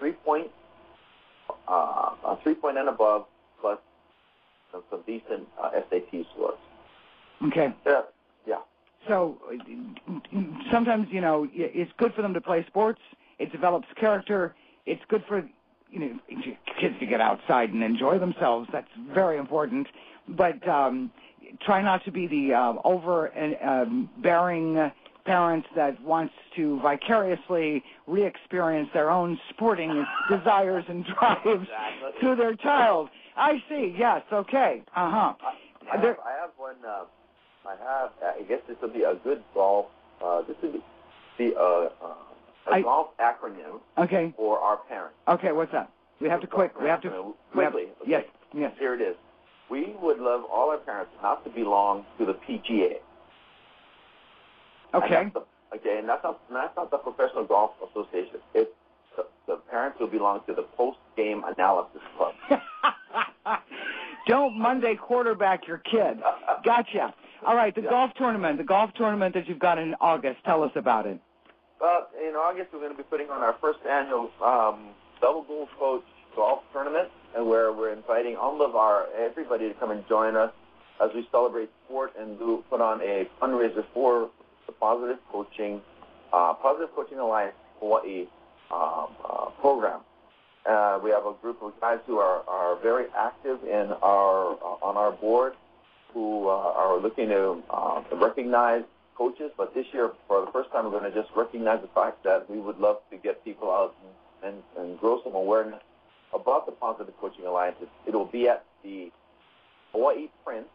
and above, plus some decent SAT scores. Okay. Yeah. So sometimes, it's good for them to play sports. It develops character. It's good for, kids to get outside and enjoy themselves. That's very important. But try not to be the overbearing parents that wants to vicariously re-experience their own sporting desires and drives through their child. I see. Yes. Okay. I have one. I guess this will be a good golf. This would be a golf acronym. Okay. For our parents. Okay. What's that? We have to quick. We have to quickly. Yes. Here it is. We would love all our parents not to belong to the PGA. Okay. And that's not the Professional Golf Association. It's the parents who belong to the post-game analysis club. Don't Monday quarterback your kid. Gotcha. All right, the golf tournament that you've got in August. Tell us about it. Well, in August, we're going to be putting on our first annual Double Gold Coach golf tournament, and where we're inviting everybody to come and join us as we celebrate sport and put on a fundraiser for the Positive Coaching Alliance Hawaii program. We have a group of guys who are very active on our board who are looking to recognize coaches, but this year, for the first time, we're going to just recognize the fact that we would love to get people out and grow some awareness about the Positive Coaching Alliance. It'll be at the Hawaii Prince.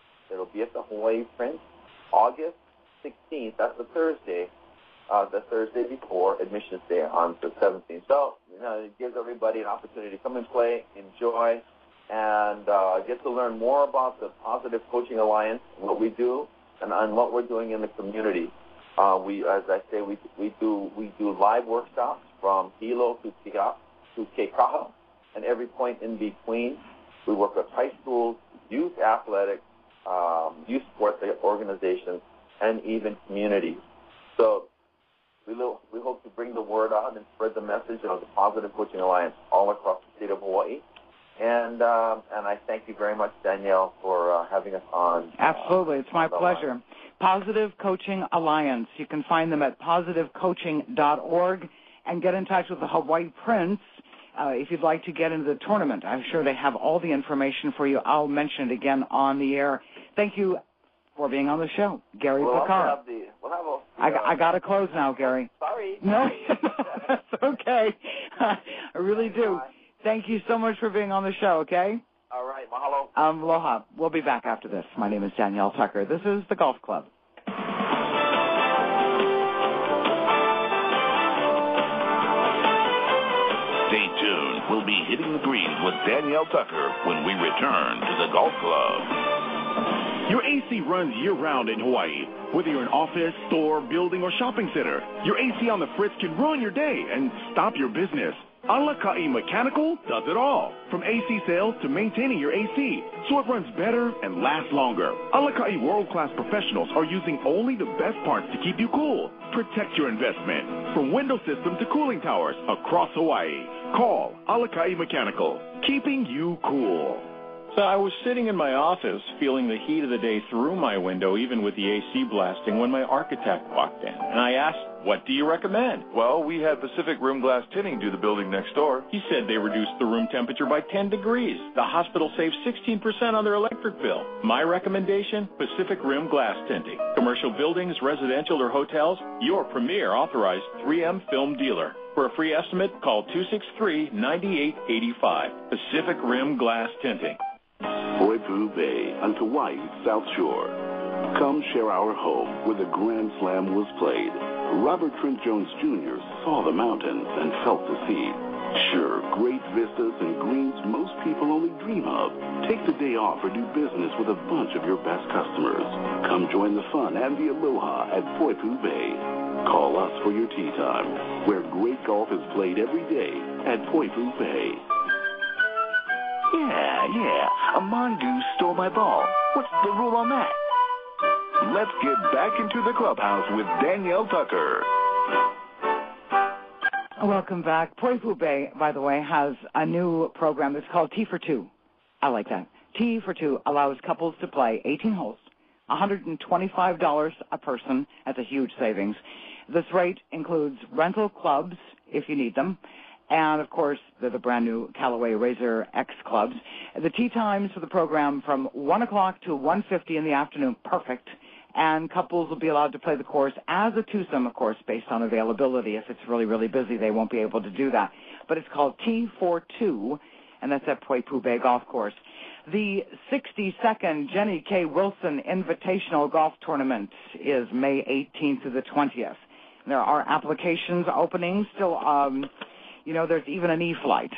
August 16th. That's the Thursday before admissions day on the 17th. So, it gives everybody an opportunity to come and play, enjoy, and get to learn more about the Positive Coaching Alliance, what we do, and what we're doing in the community. As I say, we do live workshops from Hilo to Keikaha and every point in between. We work with high schools, youth athletics, youth sports organizations, and even communities. So we hope to bring the word out and spread the message of the Positive Coaching Alliance all across the state of Hawaii. And I thank you very much, Danielle, for having us on. Absolutely. It's my pleasure. Positive Coaching Alliance. You can find them at positivecoaching.org and get in touch with the Hawaii Prince if you'd like to get into the tournament. I'm sure they have all the information for you. I'll mention it again on the air. Thank you for being on the show, Gary Picard. I got to close now, Gary. Sorry. No, that's okay. I really do. Thank you so much for being on the show, okay? All right, mahalo. Aloha. We'll be back after this. My name is Danielle Tucker. This is the Golf Club. Stay tuned. We'll be hitting the greens with Danielle Tucker when we return to the Golf Club. Your AC runs year-round in Hawaii. Whether you're an office, store, building, or shopping center, your AC on the fritz can ruin your day and stop your business. Alakai Mechanical does it all, from AC sales to maintaining your AC, so it runs better and lasts longer. Alakai world-class professionals are using only the best parts to keep you cool. Protect your investment, from window system to cooling towers across Hawaii. Call Alakai Mechanical, keeping you cool. So I was sitting in my office feeling the heat of the day through my window, even with the AC blasting, when my architect walked in. And I asked, what do you recommend? Well, we had Pacific Room Glass Tinning do the building next door. He said they reduced the room temperature by 10 degrees. The hospital saved 16% on their electric bill. My recommendation, Pacific Rim Glass Tinting. Commercial buildings, residential, or hotels, your premier authorized 3M film dealer. For a free estimate, call 263-9885. Pacific Rim Glass Tinting. Poipu Bay on Kauai's South Shore. Come share our home where the Grand Slam was played. Robert Trent Jones Jr. saw the mountains and felt the sea. Sure, great vistas and greens most people only dream of. Take the day off or do business with a bunch of your best customers. Come join the fun and the aloha at Poipu Bay. Call us for your tea time, where great golf is played every day at Poipu Bay. Yeah. A mongoose stole my ball. What's the rule on that? Let's get back into the clubhouse with Danielle Tucker. Welcome back. Poipu Bay, by the way, has a new program that's called Tea for Two. I like that. Tea for Two allows couples to play 18 holes, $125 a person. That's a huge savings. This rate includes rental clubs if you need them. And, of course, they're the brand-new Callaway Razor X clubs. The tea times for the program from 1 o'clock to 1:50 in the afternoon, perfect. And couples will be allowed to play the course as a twosome, of course, based on availability. If it's really, really busy, they won't be able to do that. But it's called Tea for Two, and that's at Poipu Bay Golf Course. The 62nd Jenny K. Wilson Invitational Golf Tournament is May 18th to the 20th. There are applications opening still. There's even an E-flight.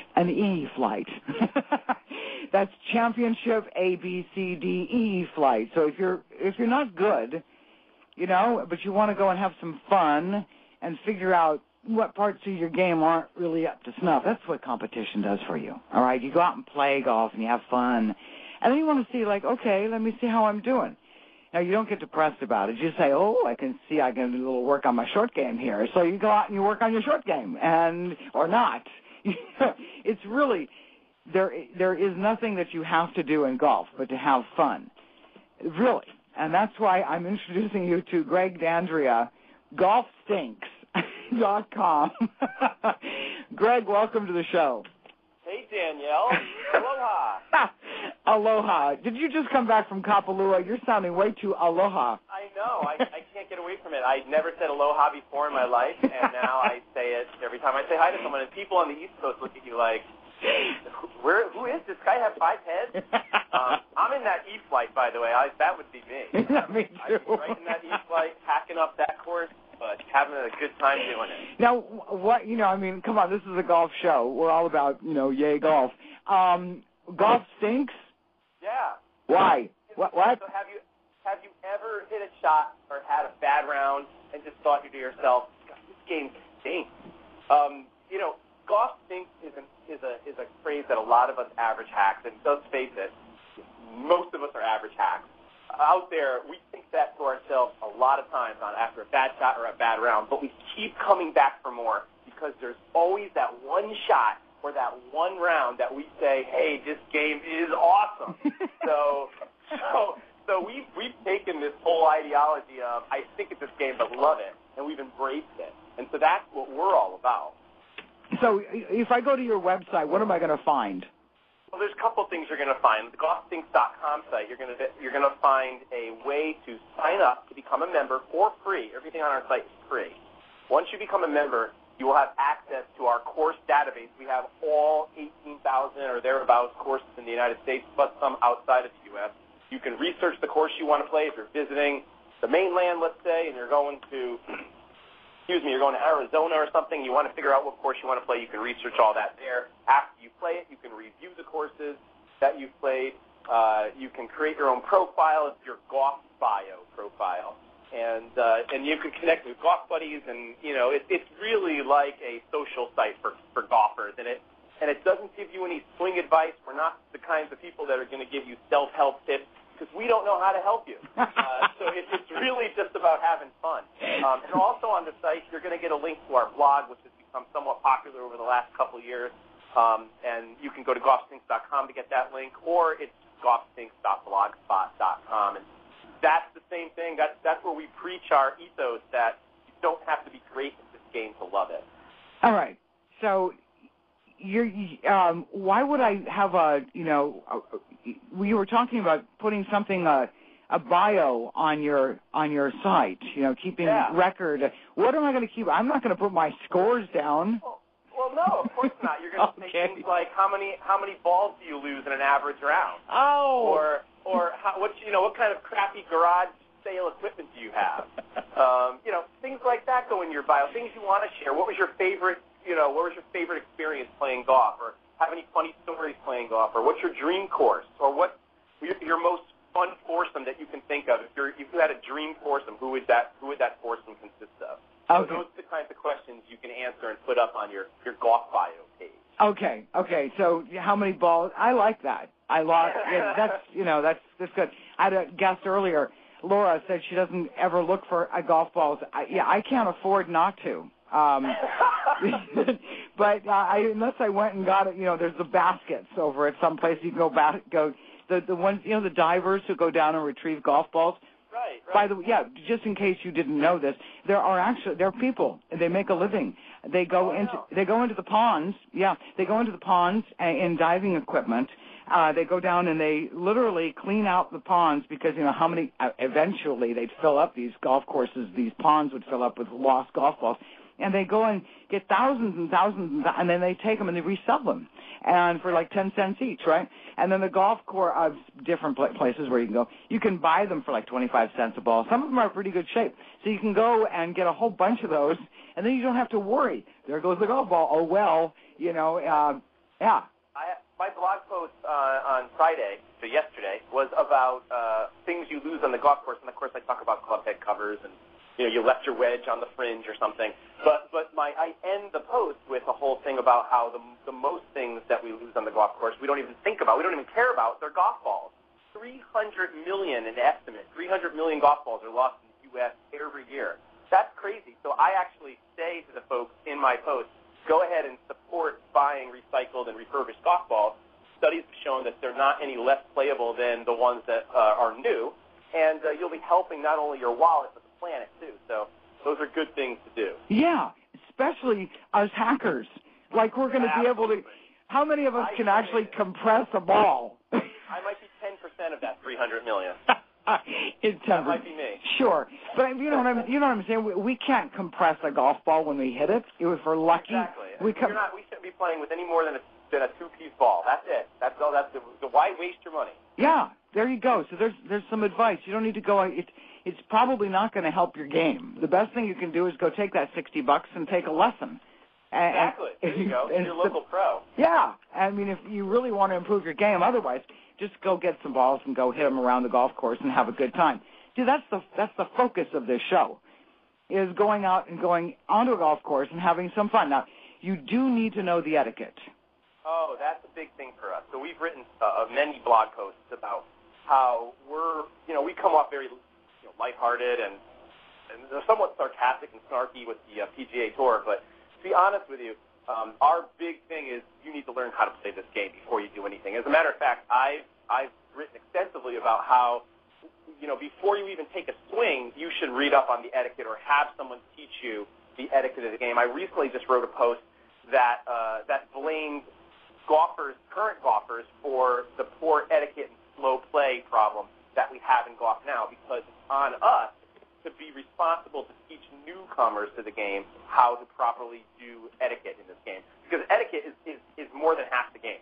That's Championship ABCDE flight. So if you're not good, but you want to go and have some fun and figure out what parts of your game aren't really up to snuff, that's what competition does for you. All right, you go out and play golf and you have fun, and then you want to see okay, let me see how I'm doing. Now, you don't get depressed about it. You say, I can see I can do a little work on my short game here. So you go out and you work on your short game, or not. It's really, there is nothing that you have to do in golf but to have fun. Really. And that's why I'm introducing you to Greg D'Andrea, GolfStinks.com. Greg, welcome to the show. Hey, Danielle. Aloha. Aloha. Did you just come back from Kapalua? You're sounding way too aloha. I know. I can't get away from it. I never said aloha before in my life, and now I say it every time I say hi to someone. And people on the East Coast look at you like, who is this guy? Have 5 heads? I'm in that E-flight, by the way. That would be me. Me too. I'd be right in that E-flight, packing up that course, but having a good time doing it. Now, what, come on, this is a golf show. We're all about, yay golf. Golf stinks? Yeah. Why? What? So have you ever hit a shot or had a bad round and just thought to yourself, this game stinks? Golf stinks is a phrase that a lot of us average hacks, and let's face it, most of us are average hacks. Out there, we think that to ourselves a lot of times after a bad shot or a bad round, but we keep coming back for more because there's always that one shot or that one round that we say, hey, this game is awesome. So we've taken this whole ideology of I stink at this game but love it, and we've embraced it. And so that's what we're all about. So if I go to your website, what am I going to find? Well, there's a couple things you're going to find. The GolfStinks.com site, you're going to find a way to sign up to become a member for free. Everything on our site is free. Once you become a member, you will have access to our course database. We have all 18,000 or thereabouts courses in the United States, plus some outside of the U.S. You can research the course you want to play. If you're visiting the mainland, let's say, and you're going to Arizona or something, you want to figure out what course you want to play, you can research all that there. After you play it, you can review the courses that you've played. You can create your own profile. It's your golf bio profile. and you can connect with golf buddies, and it's really like a social site for golfers, and it doesn't give you any swing advice. We're not the kinds of people that are going to give you self-help tips because we don't know how to help you. So it's really just about having fun. And also on the site, you're going to get a link to our blog, which has become somewhat popular over the last couple of years. And you can go to golfstinks.com to get that link, or it's golfstinks.blogspot.com. And that's the same thing. That's where we preach our ethos that you don't have to be great at this game to love it. All right. So why would I have we were talking about putting something, a bio on your site, keeping record. What am I going to keep? I'm not going to put my scores down. Well, no, of course not. You're going to say things like how many balls do you lose in an average round? Oh. Or what kind of crappy garage sale equipment do you have? Things like that go in your bio. Things you want to share. What was your favorite? What was your favorite experience playing golf? Or have any funny stories playing golf? Or what's your dream course? Or what your most fun foursome that you can think of? If you had a dream foursome, who would that foursome consist of? Okay. So those are the kinds of questions you can answer and put up on your golf bio page. Okay. So how many balls? I like that. That's good. I had a guest earlier. Laura said she doesn't ever look for golf balls. I can't afford not to. But unless I went and got it, there's the baskets over at some place you can go the ones, the divers who go down and retrieve golf balls. Right. By the way, just in case you didn't know this, there are people. They make a living. They go into the ponds. Yeah, they go into the ponds in diving equipment. They go down and they literally clean out the ponds because how many eventually they'd fill up these golf courses. These ponds would fill up with lost golf balls. And they go and get thousands and thousands, and then they take them and they resell them, and for like 10 cents each, right? And then the golf course, different places where you can go, you can buy them for like 25 cents a ball. Some of them are pretty good shape, so you can go and get a whole bunch of those, and then you don't have to worry. There goes the golf ball. Oh well, yeah. My blog post on Friday, so yesterday, was about things you lose on the golf course, and of course I talk about club head covers and. You left your wedge on the fringe or something. But I end the post with a whole thing about how the most things that we lose on the golf course we don't even think about, we don't even care about, they're golf balls. 300 million in estimate. 300 million golf balls are lost in the U.S. every year. That's crazy. So I actually say to the folks in my post, go ahead and support buying recycled and refurbished golf balls. Studies have shown that they're not any less playable than the ones that are new, and you'll be helping not only your wallet, but planet too. So those are good things to do. Yeah, especially us hackers. Like we're going to be able to. How many of us can actually compress a ball? I might be 10% of that 300 million. That might be me. Sure, but you know what I'm saying. We can't compress a golf ball when we hit it. If we're lucky, exactly. We shouldn't be playing with any more than a two-piece ball. That's it. That's all. Why waste your money? Yeah, there you go. So there's some advice. You don't need to go. It's probably not going to help your game. The best thing you can do is go take that $60 and take a lesson. Exactly. There you go. You're a local pro. Yeah. I mean, if you really want to improve your game, otherwise, just go get some balls and go hit them around the golf course and have a good time. See, that's the focus of this show, is going out and going onto a golf course and having some fun. Now, you do need to know the etiquette. Oh, that's a big thing for us. So we've written many blog posts about how we come off very lighthearted and somewhat sarcastic and snarky with the PGA Tour, but to be honest with you, our big thing is you need to learn how to play this game before you do anything. As a matter of fact, I've written extensively about how before you even take a swing, you should read up on the etiquette or have someone teach you the etiquette of the game. I recently just wrote a post that blamed current golfers for the poor etiquette and slow play problem that we have in golf now, because it's on us to be responsible to teach newcomers to the game how to properly do etiquette in this game, because etiquette is more than half the game.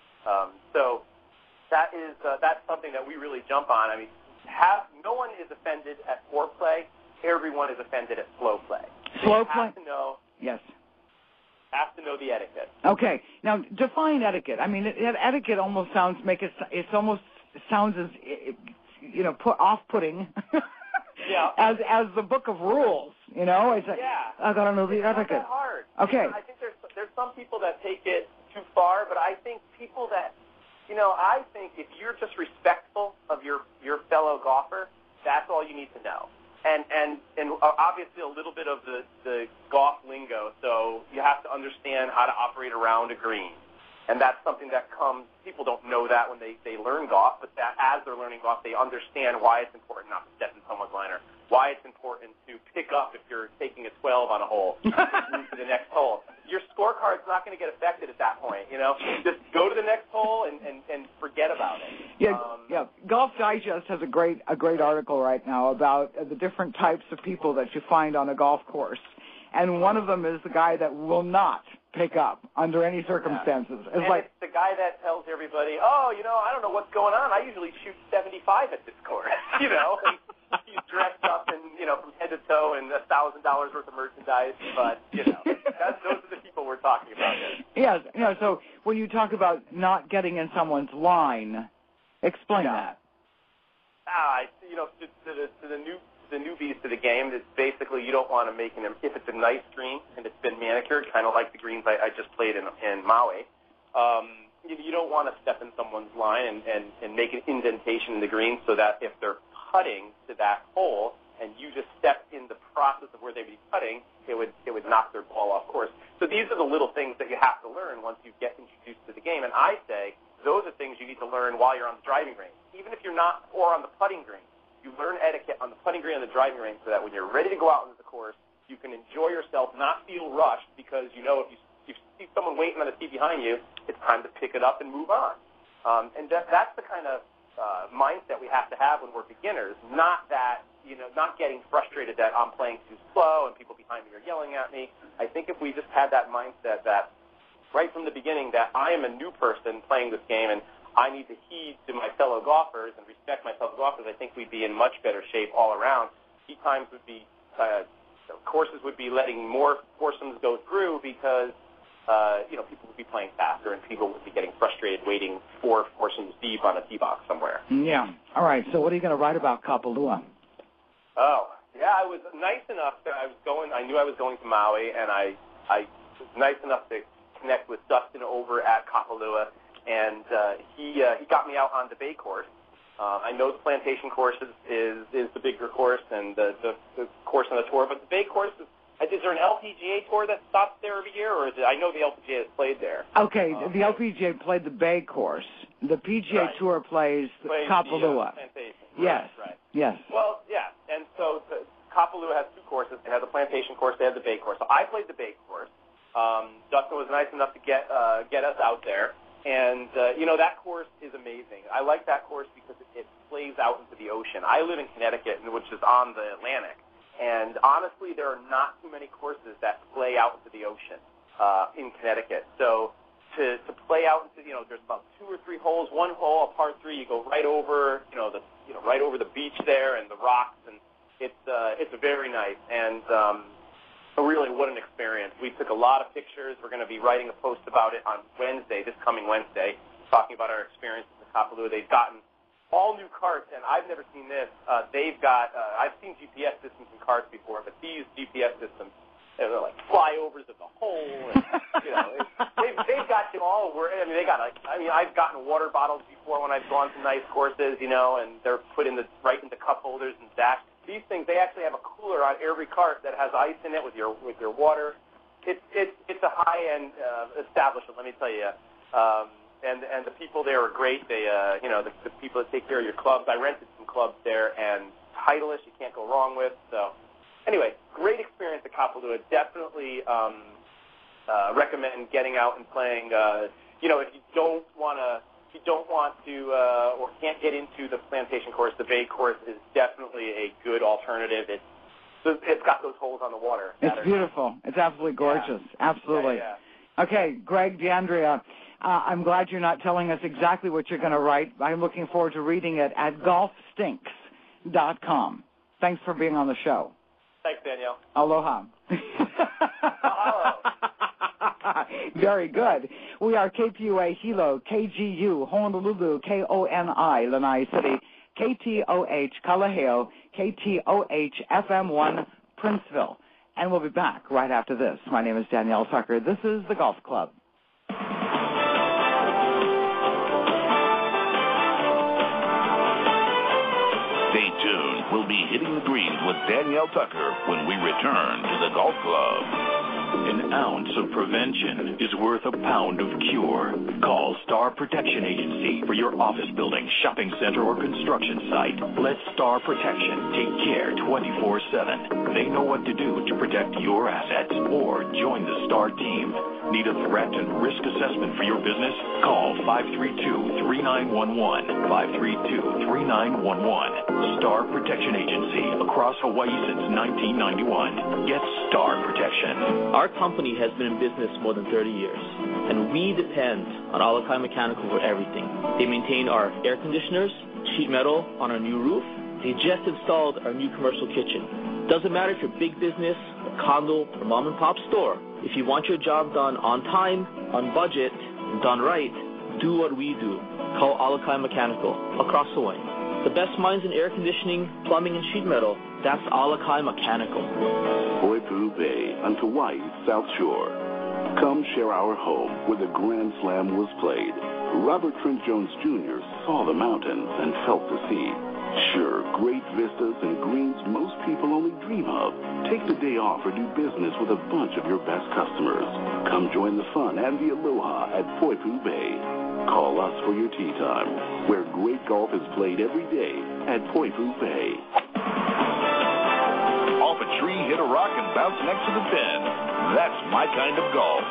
So that's something that we really jump on. I mean, no one is offended at poor play. Everyone is offended at slow play. Slow play? Have to know. Yes. Have to know the etiquette. Okay. Now, define etiquette. I mean, etiquette almost sounds as off-putting. as the book of rules. You know, it's like, I got to know the etiquette. It's not that hard. Okay. I think there's some people that take it too far, but I think people that, I think if you're just respectful of your fellow golfer, that's all you need to know. And obviously a little bit of the golf lingo, so you have to understand how to operate around a green. And that's something that people don't know that when they learn golf, but that as they're learning golf, they understand why it's important not to step in someone's liner, why it's important to pick up if you're taking a 12 on a hole, move to the next hole. Your scorecard's not going to get affected at that point, Just go to the next hole and forget about it. Yeah. Golf Digest has a great article right now about the different types of people that you find on a golf course. And one of them is the guy that will not pick up under any circumstances. Yeah. It's the guy that tells everybody, I don't know what's going on. I usually shoot 75 at this course, And he's dressed up in, from head to toe in $1,000 worth of merchandise. But, those are the people we're talking about here. Yes. So when you talk about not getting in someone's line, explain that. To the newbies to the game, it's basically you don't want to make if it's a nice green and it's been manicured, kind of like the greens I just played in Maui, you don't want to step in someone's line and make an indentation in the green so that if they're putting to that hole and you just step in the process of where they would be putting, it would knock their ball off course. So these are the little things that you have to learn once you get introduced to the game. And I say those are things you need to learn while you're on the driving range, even if you're not, or on the putting green. You learn etiquette on the putting green and the driving range so that when you're ready to go out into the course, you can enjoy yourself, not feel rushed, because if you see someone waiting on the tee behind you, it's time to pick it up and move on. And that's the kind of mindset we have to have when we're beginners, not getting frustrated that I'm playing too slow and people behind me are yelling at me. I think if we just had that mindset that right from the beginning that I am a new person playing this game and I need to heed to my fellow golfers and respect my fellow golfers, I think we'd be in much better shape all around. Tee times would be, courses would be letting more foursomes go through because, people would be playing faster and people would be getting frustrated waiting 4 foursomes deep on a tee box somewhere. Yeah. All right. So what are you going to write about Kapalua? Oh, yeah. I was nice enough that I knew I was going to Maui, and I was nice enough to connect with Dustin over at Kapalua. And he got me out on the Bay course. I know the Plantation course is the bigger course and the course on the tour, but the Bay course is there an LPGA tour that stops there every year, or I know the LPGA has played there. Okay, the LPGA played the Bay course. The PGA Tour plays Kapalua. Yes. Right. Yes. Well, yeah, and so Kapalua has 2 courses. They have the Plantation course. They have the Bay course. So I played the Bay course. Dustin was nice enough to get us out there. And, that course is amazing. I like that course because it plays out into the ocean. I live in Connecticut, which is on the Atlantic. And honestly, there are not too many courses that play out into the ocean in Connecticut. So to play out into, there's about 2 or 3 holes. One hole, a par 3, you go right over, right over the beach there and the rocks. And it's very nice. And really, what an experience. We took a lot of pictures. We're going to be writing a post about it on Wednesday, this coming Wednesday, talking about our experiences in Kapalua. They've gotten all new carts, and I've never seen this. They've got, I've seen GPS systems in carts before, but these GPS systems, they're like flyovers of the hole. And, they've got you all. I've gotten water bottles before when I've gone to nice courses, and they're put right into cup holders and dashed. These things, they actually have a cooler on every cart that has ice in it with your water. It's a high-end establishment, let me tell you. And the people there are great. They the people that take care of your clubs. I rented some clubs there, and Titleist you can't go wrong with. So anyway, great experience at Kapalua. Definitely recommend getting out and playing. If you don't want to or can't get into the Plantation course, the Bay course is definitely a good alternative. It's got those holes on the water. It's beautiful. It's absolutely gorgeous. Yeah. Absolutely. Yeah. Okay, Greg D'Andrea, I'm glad you're not telling us exactly what you're going to write. I'm looking forward to reading it at golfstinks.com. Thanks for being on the show. Thanks, Danielle. Aloha. Very good. We are KPUA Hilo, KGU, Honolulu, KONI, Lanai City, KTOH, Kalaheo, KTOH FM1 Princeville. And we'll be back right after this. My name is Danielle Tucker. This is the Golf Club. Stay tuned. We'll be hitting the greens with Danielle Tucker when we return to the Golf Club. An ounce of prevention is worth a pound of cure. Call Star Protection Agency for your office building, shopping center, or construction site. Let Star Protection take care 24/7. They know what to do to protect your assets, or join the Star team. Need a threat and risk assessment for your business? Call 532-3911. 532-3911. Star Protection Agency, across Hawaii since 1991. Get Star Protection. Our company has been in business more than 30 years, and we depend on Alakai Mechanical for everything. They maintain our air conditioners, sheet metal on our new roof. They just installed our new commercial kitchen. Doesn't matter if you're big business, a condo, or mom and pop store. If you want your job done on time, on budget, and done right, do what we do. Call Alakai Mechanical, across Hawaii. The best minds in air conditioning, plumbing, and sheet metal. That's Alakai Mechanical. Poipu Bay on Kauai's South Shore. Come share our home where the Grand Slam was played. Robert Trent Jones Jr. saw the mountains and felt the sea. Sure, great vistas and greens most people only dream of. Take the day off or do business with a bunch of your best customers. Come join the fun and the aloha at Poipu Bay. Call us for your tee time, where great golf is played every day at Poipu Bay. Off a tree, hit a rock, and bounce next to the pin. That's my kind of golf.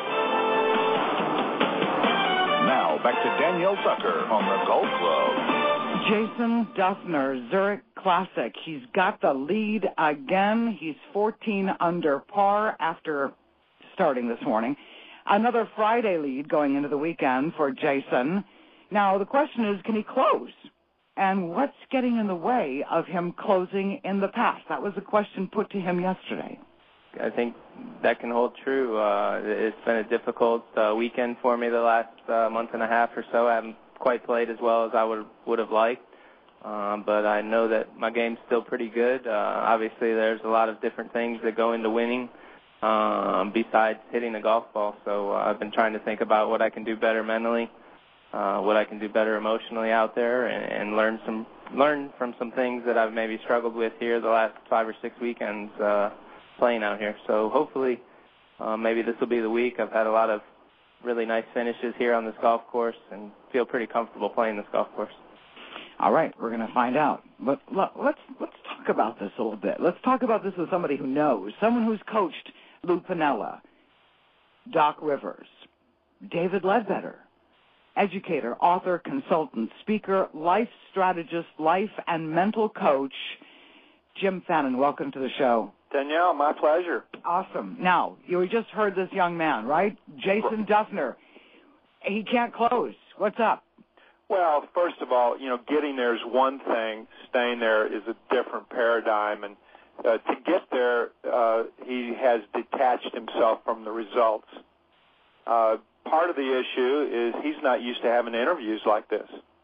Now, back to Danielle Tucker on the Golf Club. Jason Dufner, Zurich Classic. He's got the lead again. He's 14 under par after starting this morning. Another Friday lead going into the weekend for Jason. Now, the question is, can he close? And what's getting in the way of him closing in the past? That was a question put to him yesterday. I think that can hold true. It's been a difficult weekend for me the last month and a half or so. I haven't quite played as well as I would have liked, but I know that my game's still pretty good. Obviously, there's a lot of different things that go into winning besides hitting the golf ball. So I've been trying to think about what I can do better mentally, what I can do better emotionally out there, and learn from some things that I've maybe struggled with here the last 5 or 6 weekends playing out here. So hopefully maybe this will be the week. I've had a lot of really nice finishes here on this golf course and feel pretty comfortable playing this golf course. All right, we're going to find out. But let's talk about this a little bit. Let's talk about this with somebody who knows, someone who's coached Lou Piniella, Doc Rivers, David Ledbetter, educator, author, consultant, speaker, life strategist, life and mental coach, Jim Fannin. Welcome to the show. Danielle, my pleasure. Awesome. Now, you just heard this young man, right? Jason Dufner. He can't close. What's up? Well, first of all, getting there is one thing. Staying there is a different paradigm. And to get there, he has detached himself from the results. Part of the issue is he's not used to having interviews like this.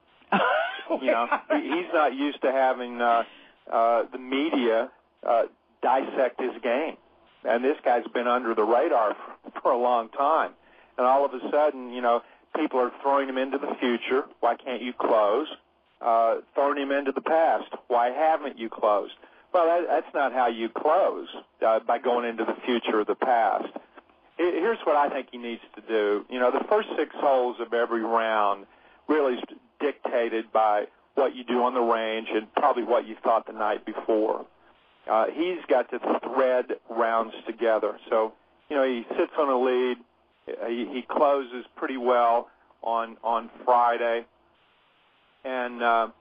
He's not used to having the media dissect his game. And this guy's been under the radar for a long time. And all of a sudden, people are throwing him into the future. Why can't you close? Throwing him into the past. Why haven't you closed? Well, that's not how you close, by going into the future or the past. Here's what I think he needs to do. The first 6 holes of every round really is dictated by what you do on the range and probably what you thought the night before. He's got to thread rounds together. So, he sits on a lead. He closes pretty well on Friday. And,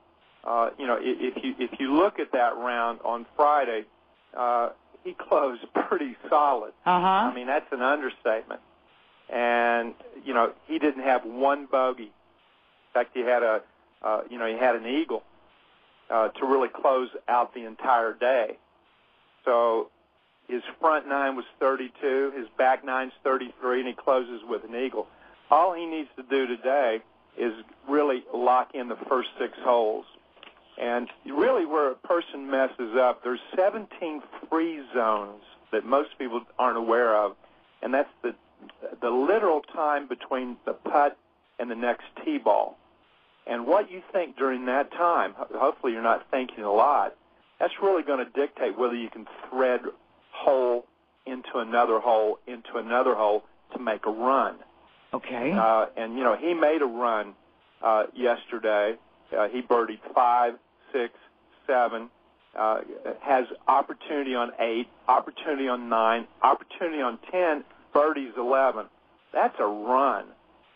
if you look at that round on Friday, he closed pretty solid. I mean, that's an understatement. And, he didn't have one bogey. In fact, he had he had an eagle to really close out the entire day. So his front 9 was 32, his back 9's 33, and he closes with an eagle. All he needs to do today is really lock in the first 6 holes. And really where a person messes up, there's 17 free zones that most people aren't aware of, and that's the literal time between the putt and the next tee ball. And what you think during that time, hopefully you're not thinking a lot, that's really going to dictate whether you can thread hole into another hole to make a run. Okay. And, he made a run yesterday. He birdied 5, 6, 7, has opportunity on 8, opportunity on 9, opportunity on 10, birdies 11. That's a run.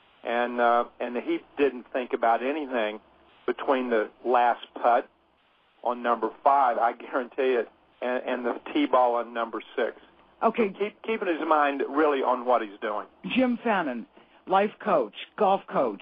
And he didn't think about anything between the last putt on number 5, I guarantee it, and the tee ball on number 6. Okay. So keeping his mind really on what he's doing. Jim Fannin, life coach, golf coach,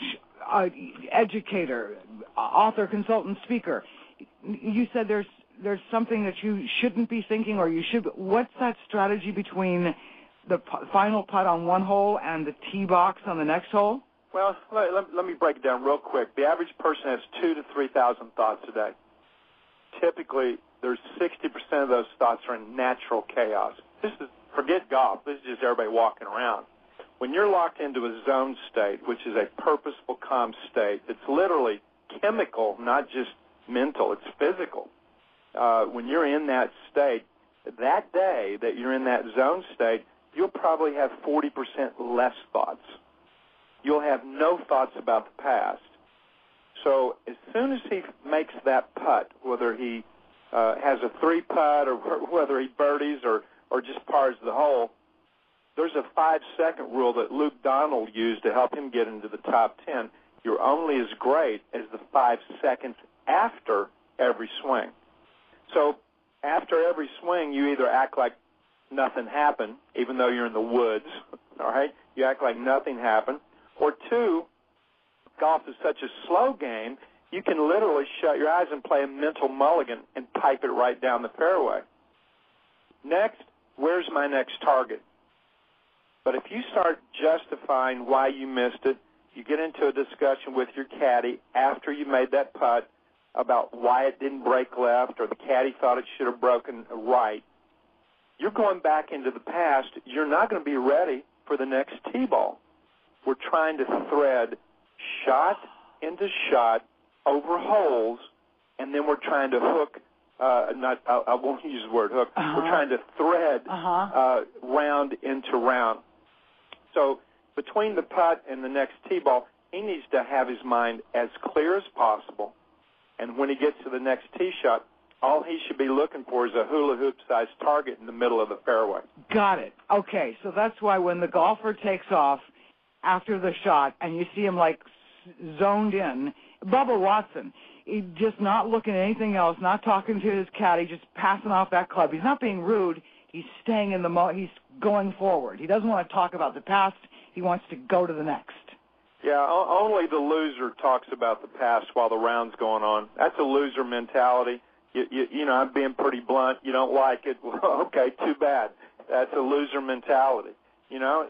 educator, author, consultant, speaker. You said there's something that you shouldn't be thinking, or you should. What's that strategy between the final putt on one hole and the tee box on the next hole? Well, let me break it down real quick. The average person has 2,000 to 3,000 thoughts a day. Typically, there's 60% of those thoughts are in natural chaos. Forget golf. This is just everybody walking around. When you're locked into a zone state, which is a purposeful, calm state, it's literally chemical, not just mental. It's physical. When you're in that state, that day that you're in that zone state, you'll probably have 40% less thoughts. You'll have no thoughts about the past. So as soon as he makes that putt, whether he has a 3-putt or whether he birdies or just pars the hole, there's a 5-second rule that Luke Donald used to help him get into the top 10. You're only as great as the 5 seconds after every swing. So after every swing, you either act like nothing happened, even though you're in the woods, all right? You act like nothing happened. Or 2, golf is such a slow game, you can literally shut your eyes and play a mental mulligan and pipe it right down the fairway. Next, where's my next target? But if you start justifying why you missed it, you get into a discussion with your caddy after you made that putt about why it didn't break left or the caddy thought it should have broken right, you're going back into the past. You're not going to be ready for the next tee ball. We're trying to thread shot into shot over holes, and then we're trying to hook, I won't use the word hook, we're trying to thread round into round. So between the putt and the next tee ball, he needs to have his mind as clear as possible, and when he gets to the next tee shot, all he should be looking for is a hula hoop-sized target in the middle of the fairway. Got it. Okay, so that's why when the golfer takes off after the shot and you see him like zoned in, Bubba Watson, he's just not looking at anything else, not talking to his caddy, just passing off that club. He's not being rude. He's staying in the he's going forward. He doesn't want to talk about the past. He wants to go to the next. Yeah, only the loser talks about the past while the round's going on. That's a loser mentality. You know, I'm being pretty blunt. You don't like it. Well, okay, too bad. That's a loser mentality. You know,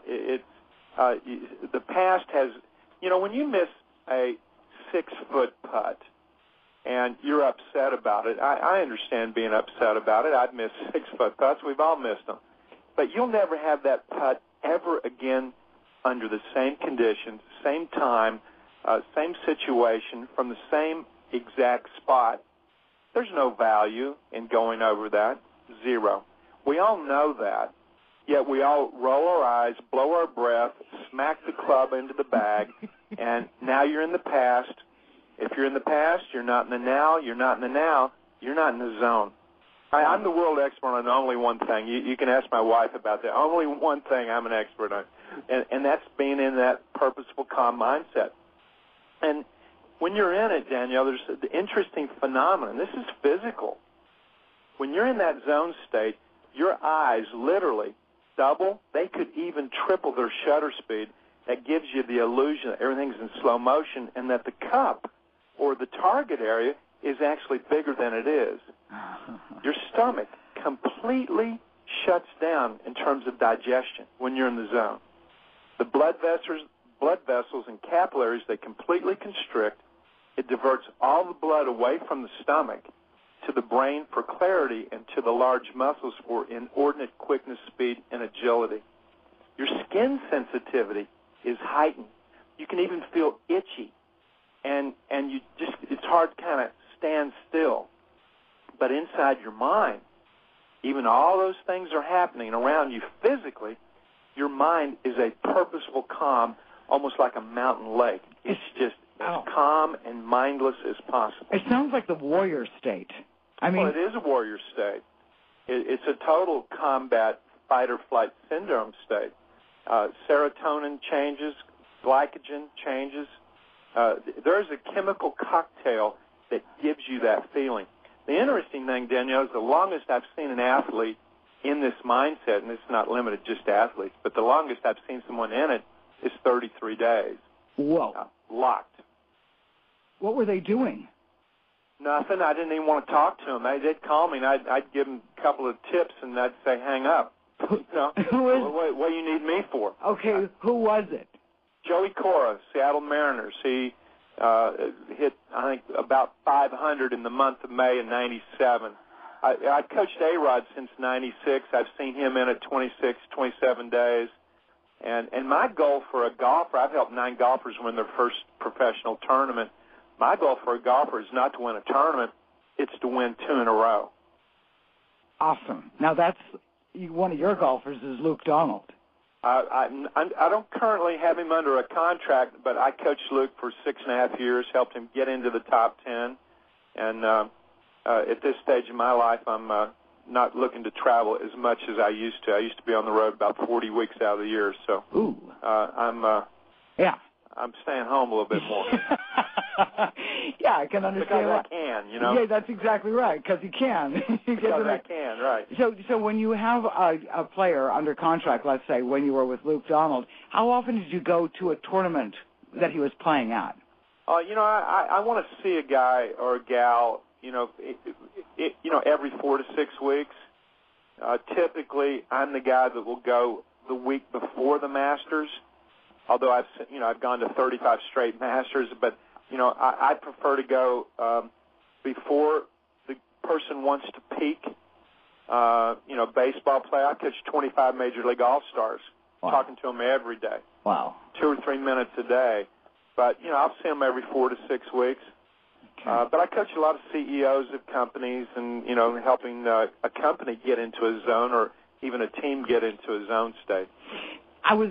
the past has, you know, when you miss a 6-foot putt and you're upset about it, I understand being upset about it. I've missed 6-foot putts. We've all missed them. But you'll never have that putt ever again under the same conditions, same time, same situation, from the same exact spot. There's no value in going over that. Zero. We all know that, yet we all roll our eyes, blow our breath, smack the club into the bag, and now you're in the past. If you're in the past, you're not in the now. You're not in the now. You're not in the zone. I'm the world expert on only one thing. You can ask my wife about that. Only one thing I'm an expert on, and that's being in that purposeful, calm mindset. And when you're in it, Danielle, there's an interesting phenomenon. This is physical. When you're in that zone state, your eyes literally double. They could even triple their shutter speed. That gives you the illusion that everything's in slow motion and that the cup or the target area is actually bigger than it is. Your stomach completely shuts down in terms of digestion when you're in the zone. The blood vessels and capillaries, they completely constrict. It diverts all the blood away from the stomach to the brain for clarity and to the large muscles for inordinate quickness, speed, and agility. Your skin sensitivity is heightened. You can even feel itchy, and you just, it's hard to kind of stand still. But inside your mind, even all those things are happening around you physically, your mind is a purposeful calm, almost like a mountain lake. It's just as calm and mindless as possible. It sounds like the warrior state. I mean, well, it is a warrior state. It's a total combat fight-or-flight syndrome state. Serotonin changes, glycogen changes. There's a chemical cocktail that gives you that feeling. The interesting thing, Danielle, is the longest I've seen an athlete in this mindset, and it's not limited just to athletes, but the longest I've seen someone in it is 33 days. Whoa. Locked. What were they doing? Nothing. I didn't even want to talk to them. They'd call me, and I'd give them a couple of tips, and I'd say, hang up. You know, what do you need me for? Okay, who was it? Joey Cora, Seattle Mariners. He hit, I think, about 500 in the month of May in 97. I've coached A-Rod since 96. I've seen him in at 26, 27 days. And my goal for a golfer, I've helped 9 golfers win their first professional tournament. My goal for a golfer is not to win a tournament, it's to win 2 in a row. Awesome. Now that's, one of your golfers is Luke Donald. I don't currently have him under a contract, but I coached Luke for 6.5 years, helped him get into the top 10. And at this stage in my life, I'm not looking to travel as much as I used to. I used to be on the road about 40 weeks out of the year. So I'm staying home a little bit more. Yeah, I can understand because that. I can, you know. Yeah, that's exactly right, because you can. Because I can, right. So when you have a player under contract, let's say when you were with Luke Donald, how often did you go to a tournament that he was playing at? You know, I want to see a guy or a gal, you know, every 4 to 6 weeks. Typically, I'm the guy that will go the week before the Masters. Although I've gone to 35 straight Masters, but you know, I prefer to go before the person wants to peak. You know, baseball player. I coach 25 Major League All-Stars, talking to them every day. Wow. 2 or 3 minutes a day. But, you know, I'll see them every 4 to 6 weeks. Okay. But I coach a lot of CEOs of companies and, you know, helping a company get into a zone or even a team get into a zone state. I was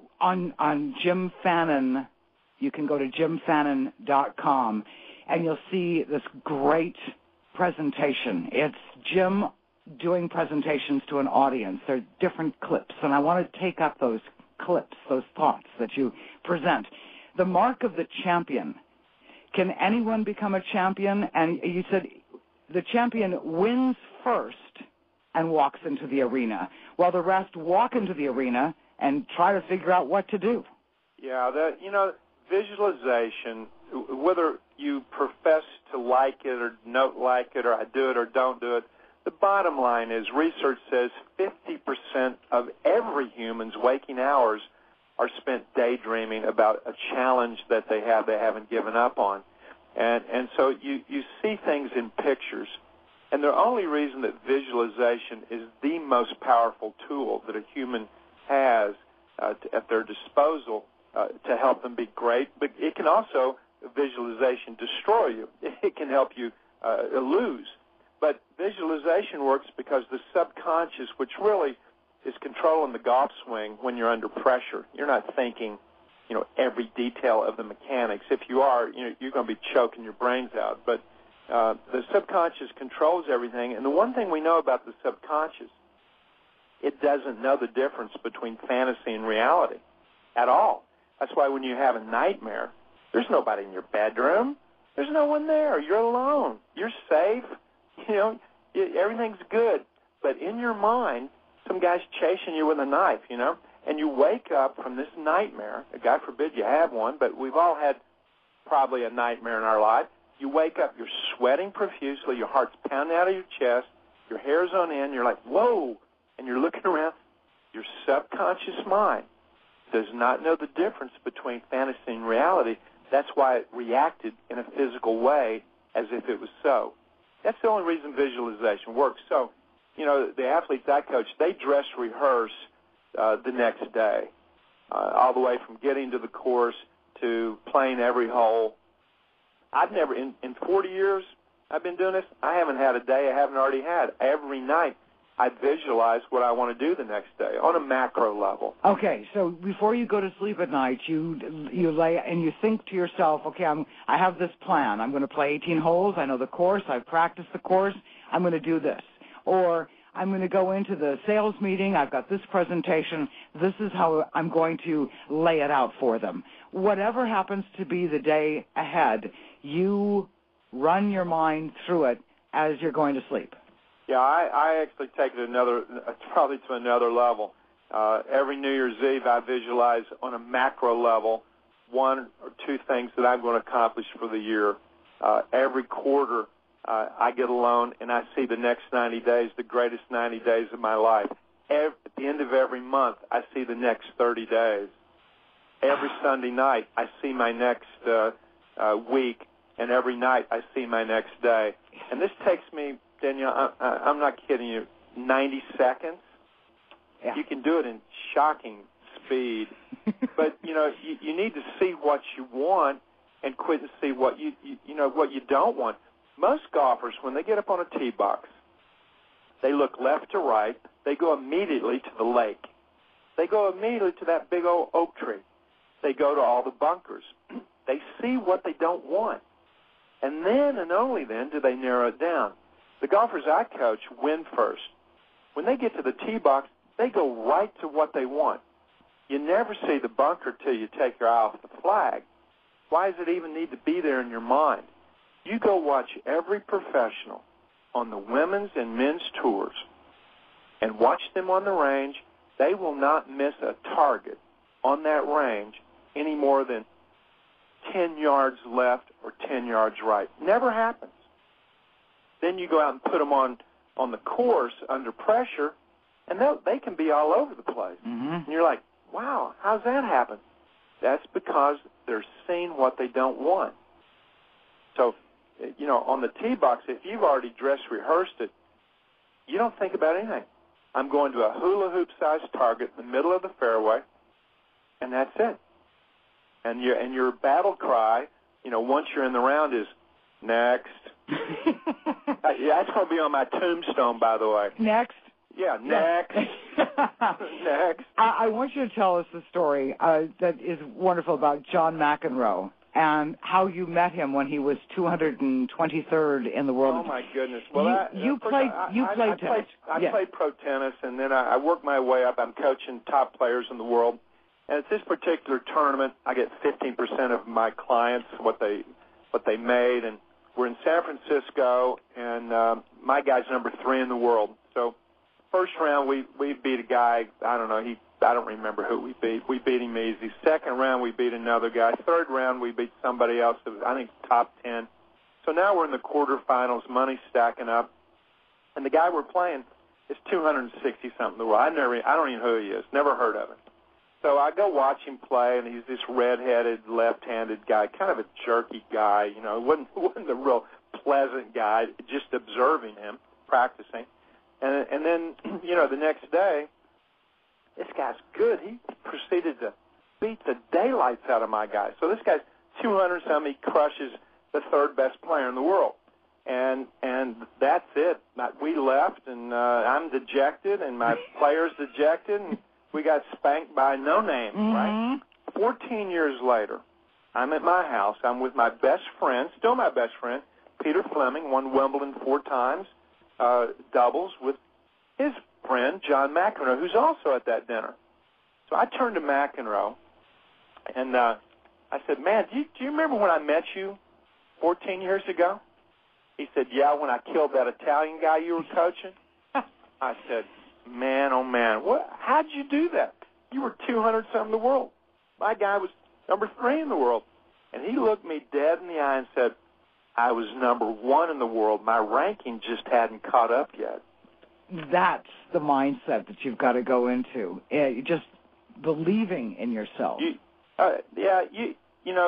on Jim Fannin. You can go to jimfannin.com, and you'll see this great presentation. It's Jim doing presentations to an audience. They're different clips, and I want to take up those clips, those thoughts that you present. The mark of the champion. Can anyone become a champion? And you said the champion wins first and walks into the arena, while the rest walk into the arena and try to figure out what to do. Yeah, you know, visualization, whether you profess to like it or don't like it or I do it or don't do it, the bottom line is research says 50% of every human's waking hours are spent daydreaming about a challenge that they haven't given up on. And so you see things in pictures. And the only reason that visualization is the most powerful tool that a human has at their disposal to help them be great, but it can also, visualization, destroy you. It can help you lose. But visualization works because the subconscious, which really is controlling the golf swing when you're under pressure. You're not thinking, you know, every detail of the mechanics. If you are, you know, you're going to be choking your brains out. But the subconscious controls everything. And the one thing we know about the subconscious, it doesn't know the difference between fantasy and reality at all. That's why when you have a nightmare, there's nobody in your bedroom. There's no one there. You're alone. You're safe. You know, everything's good. But in your mind, some guy's chasing you with a knife, you know, and you wake up from this nightmare. God forbid you have one, but we've all had probably a nightmare in our life. You wake up, you're sweating profusely, your heart's pounding out of your chest, your hair's on end, you're like, whoa, and you're looking around. Your subconscious mind does not know the difference between fantasy and reality. That's why it reacted in a physical way as if it was so. That's the only reason visualization works. So, the athletes I coach, they dress rehearse the next day, all the way from getting to the course to playing every hole. I've never, in 40 years I've been doing this, I haven't had a day I haven't already had. Every night I visualize what I want to do the next day on a macro level. Okay, so before you go to sleep at night, you lay and you think to yourself, okay, I have this plan. I'm going to play 18 holes. I know the course. I've practiced the course. I'm going to do this. Or I'm going to go into the sales meeting. I've got this presentation. This is how I'm going to lay it out for them. Whatever happens to be the day ahead, you run your mind through it as you're going to sleep. Yeah, I actually take it probably to another level. Every New Year's Eve, I visualize on a macro level 1 or 2 things that I'm going to accomplish for the year. Every quarter, I get alone and I see the next 90 days, the greatest 90 days of my life. At the end of every month, I see the next 30 days. Every Sunday night, I see my next week, and every night I see my next day. And this takes me, Danielle, I'm not kidding you, 90 seconds. Yeah. You can do it in shocking speed. But, you need to see what you want and quit and see what what you don't want. Most golfers, when they get up on a tee box, they look left to right. They go immediately to the lake. They go immediately to that big old oak tree. They go to all the bunkers. They see what they don't want. And then and only then do they narrow it down. The golfers I coach win first. When they get to the tee box, they go right to what they want. You never see the bunker till you take your eye off the flag. Why does it even need to be there in your mind? You go watch every professional on the women's and men's tours and watch them on the range. They will not miss a target on that range any more than 10 yards left or 10 yards right. Never happens. Then you go out and put them on the course under pressure, and they can be all over the place. Mm-hmm. And you're like, wow, how's that happen? That's because they're seeing what they don't want. So, on the tee box, if you've already dress rehearsed it, you don't think about anything. I'm going to a hula hoop-sized target in the middle of the fairway, and that's it. And your battle cry, once you're in the round is, next. That's going to be on my tombstone, by the way. Next? Yeah, next. Next. I want you to tell us the story that is wonderful about John McEnroe and how you met him when he was 223rd in the world. Oh, my goodness. Well, you played tennis. I played pro tennis, and then I worked my way up. I'm coaching top players in the world. And at this particular tournament, I get 15% of my clients, what they made, and we're in San Francisco, and my guy's number 3 in the world. So first round, we beat a guy, I don't remember who we beat. We beat him easy. Second round, we beat another guy. Third round, we beat somebody else that was, I think, top 10. So now we're in the quarterfinals, money stacking up, and the guy we're playing is 260-something in the world. I don't even know who he is, never heard of him. So I go watch him play, and he's this red-headed, left-handed guy, kind of a jerky guy. Wasn't a real pleasant guy, just observing him, practicing. And then, the next day, this guy's good. He proceeded to beat the daylights out of my guy. So this guy's 200-something. He crushes the third best player in the world. And that's it. We left, and I'm dejected, and my player's dejected, and we got spanked by no name, right? 14 years later, I'm at my house. I'm with my best friend, still my best friend, Peter Fleming, won Wimbledon 4 times, doubles with his friend, John McEnroe, who's also at that dinner. So I turned to McEnroe, and I said, man, do you remember when I met you 14 years ago? He said, yeah, when I killed that Italian guy you were coaching. I said, man, oh, man, how'd you do that? You were 200-something in the world. My guy was number 3 in the world. And he looked me dead in the eye and said, I was number 1 in the world. My ranking just hadn't caught up yet. That's the mindset that you've got to go into. Just believing in yourself.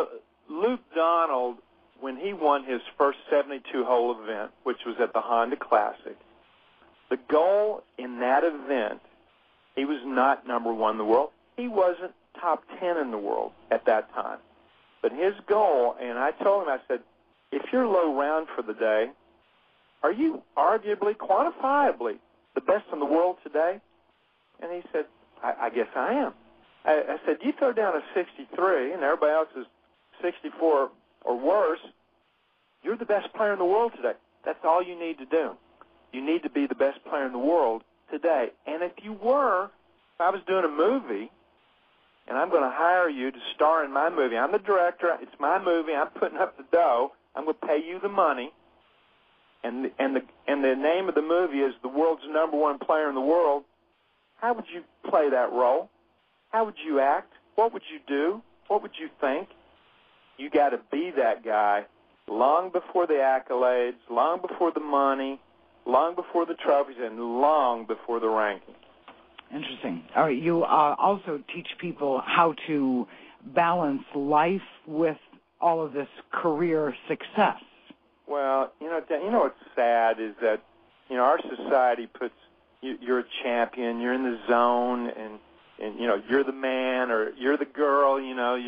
Luke Donald, when he won his first 72-hole event, which was at the Honda Classic, the goal in that event, he was not number one in the world. He wasn't top 10 in the world at that time. But his goal, and I told him, I said, if you're low round for the day, are you arguably, quantifiably the best in the world today? And he said, I guess I am. I said, you throw down a 63 and everybody else is 64 or worse, you're the best player in the world today. That's all you need to do. You need to be the best player in the world today. And if you were, if I was doing a movie and I'm going to hire you to star in my movie, I'm the director, it's my movie, I'm putting up the dough, I'm going to pay you the money, and the name of the movie is the world's number one player in the world, how would you play that role? How would you act? What would you do? What would you think? You got to be that guy long before the accolades, long before the money, long before the trophies, and long before the ranking. Interesting. All right, you also teach people how to balance life with all of this career success. Well, you know what's sad is that, our society puts you're a champion, you're in the zone, and you're the man or you're the girl,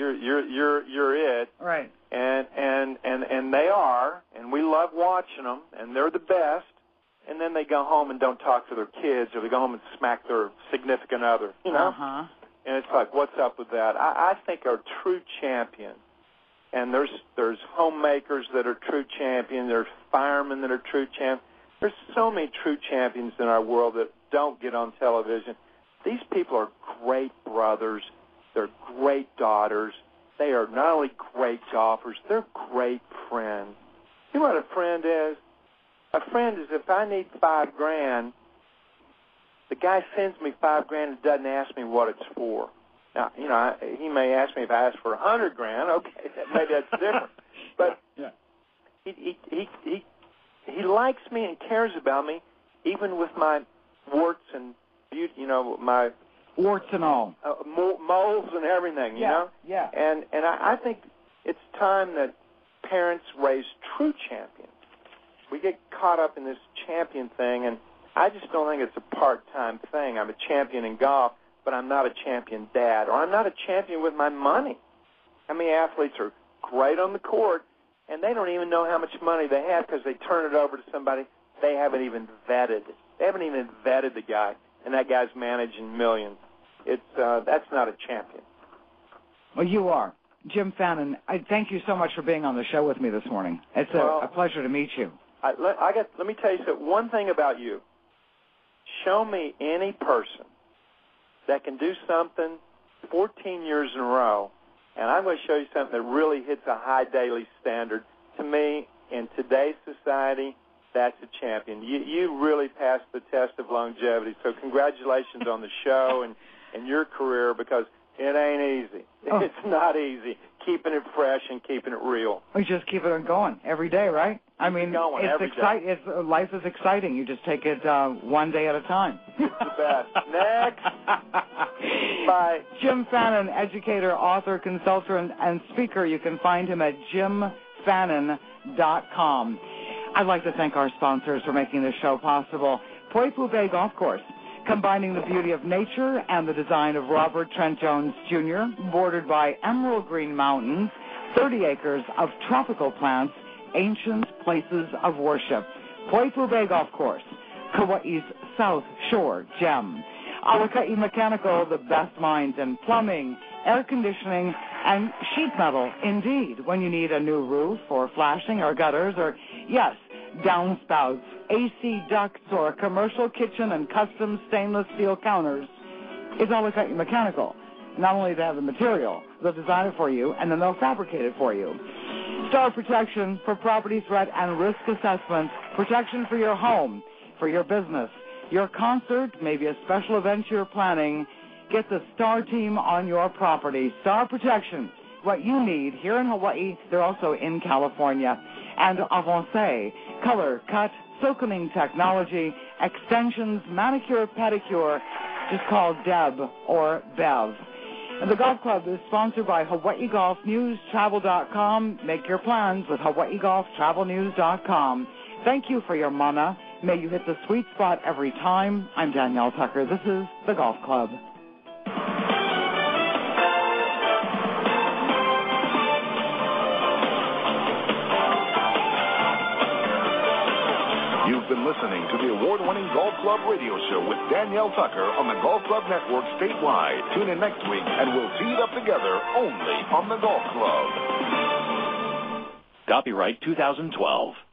you're it. Right. And they are, and we love watching them, and they're the best. And then they go home and don't talk to their kids, or they go home and smack their significant other, Uh-huh. And it's like, what's up with that? I think our true champion, and there's homemakers that are true champions, there's firemen that are true champions. There's so many true champions in our world that don't get on television. These people are great brothers. They're great daughters. They are not only great golfers, they're great friends. You know what a friend is? A friend is if I need $5,000, the guy sends me $5,000 and doesn't ask me what it's for. Now, he may ask me if I ask for $100,000. Okay, maybe that's different. But yeah. He likes me and cares about me, even with my warts and beauty. My warts and all, moles and everything. Yeah. And I think it's time that parents raise true champions. We get caught up in this champion thing, and I just don't think it's a part-time thing. I'm a champion in golf, but I'm not a champion dad, or I'm not a champion with my money. How many athletes are great on the court, and they don't even know how much money they have because they turn it over to somebody they haven't even vetted. They haven't even vetted the guy, and that guy's managing millions. That's not a champion. Well, you are. Jim Fannin, I thank you so much for being on the show with me this morning. It's a pleasure to meet you. Let me tell you one thing about you. Show me any person that can do something 14 years in a row, and I'm going to show you something that really hits a high daily standard. To me, in today's society, that's a champion. You really passed the test of longevity, so congratulations on the show and your career, because it ain't easy. Oh. It's not easy, keeping it fresh and keeping it real. We just keep it on going every day, right? I mean, it's exciting. Life is exciting. You just take it one day at a time. It's the best. Next. Bye. Jim Fannin, educator, author, consultant, and speaker. You can find him at jimfannin.com. I'd like to thank our sponsors for making this show possible. Poipu Bay Golf Course, combining the beauty of nature and the design of Robert Trent Jones Jr., bordered by emerald green mountains, 30 acres of tropical plants, ancient places of worship. Poipu Bay Golf Course, Kauai's South Shore gem. Alakai Mechanical, the best minds in plumbing, air conditioning, and sheet metal, indeed, when you need a new roof or flashing or gutters or, yes, downspouts, AC ducts, or a commercial kitchen and custom stainless steel counters. It's Alakai Mechanical. Not only do they have the material, they'll design it for you, and then they'll fabricate it for you. Star Protection for property threat and risk assessment. Protection for your home, for your business, your concert, maybe a special event you're planning. Get the Star team on your property. Star Protection, what you need here in Hawaii. They're also in California. And Avancé, color, cut, silkening technology, extensions, manicure, pedicure. Just call Deb or Bev. And the Golf Club is sponsored by Hawaii Golf News, Travel.com. Make your plans with HawaiiGolfTravelNews.com. Thank you for your mana. May you hit the sweet spot every time. I'm Danielle Tucker. This is the Golf Club. You've been listening to the award-winning Golf Club radio show with Danielle Tucker on the Golf Club Network statewide. Tune in next week, and we'll tee it up together only on the Golf Club. Copyright 2012.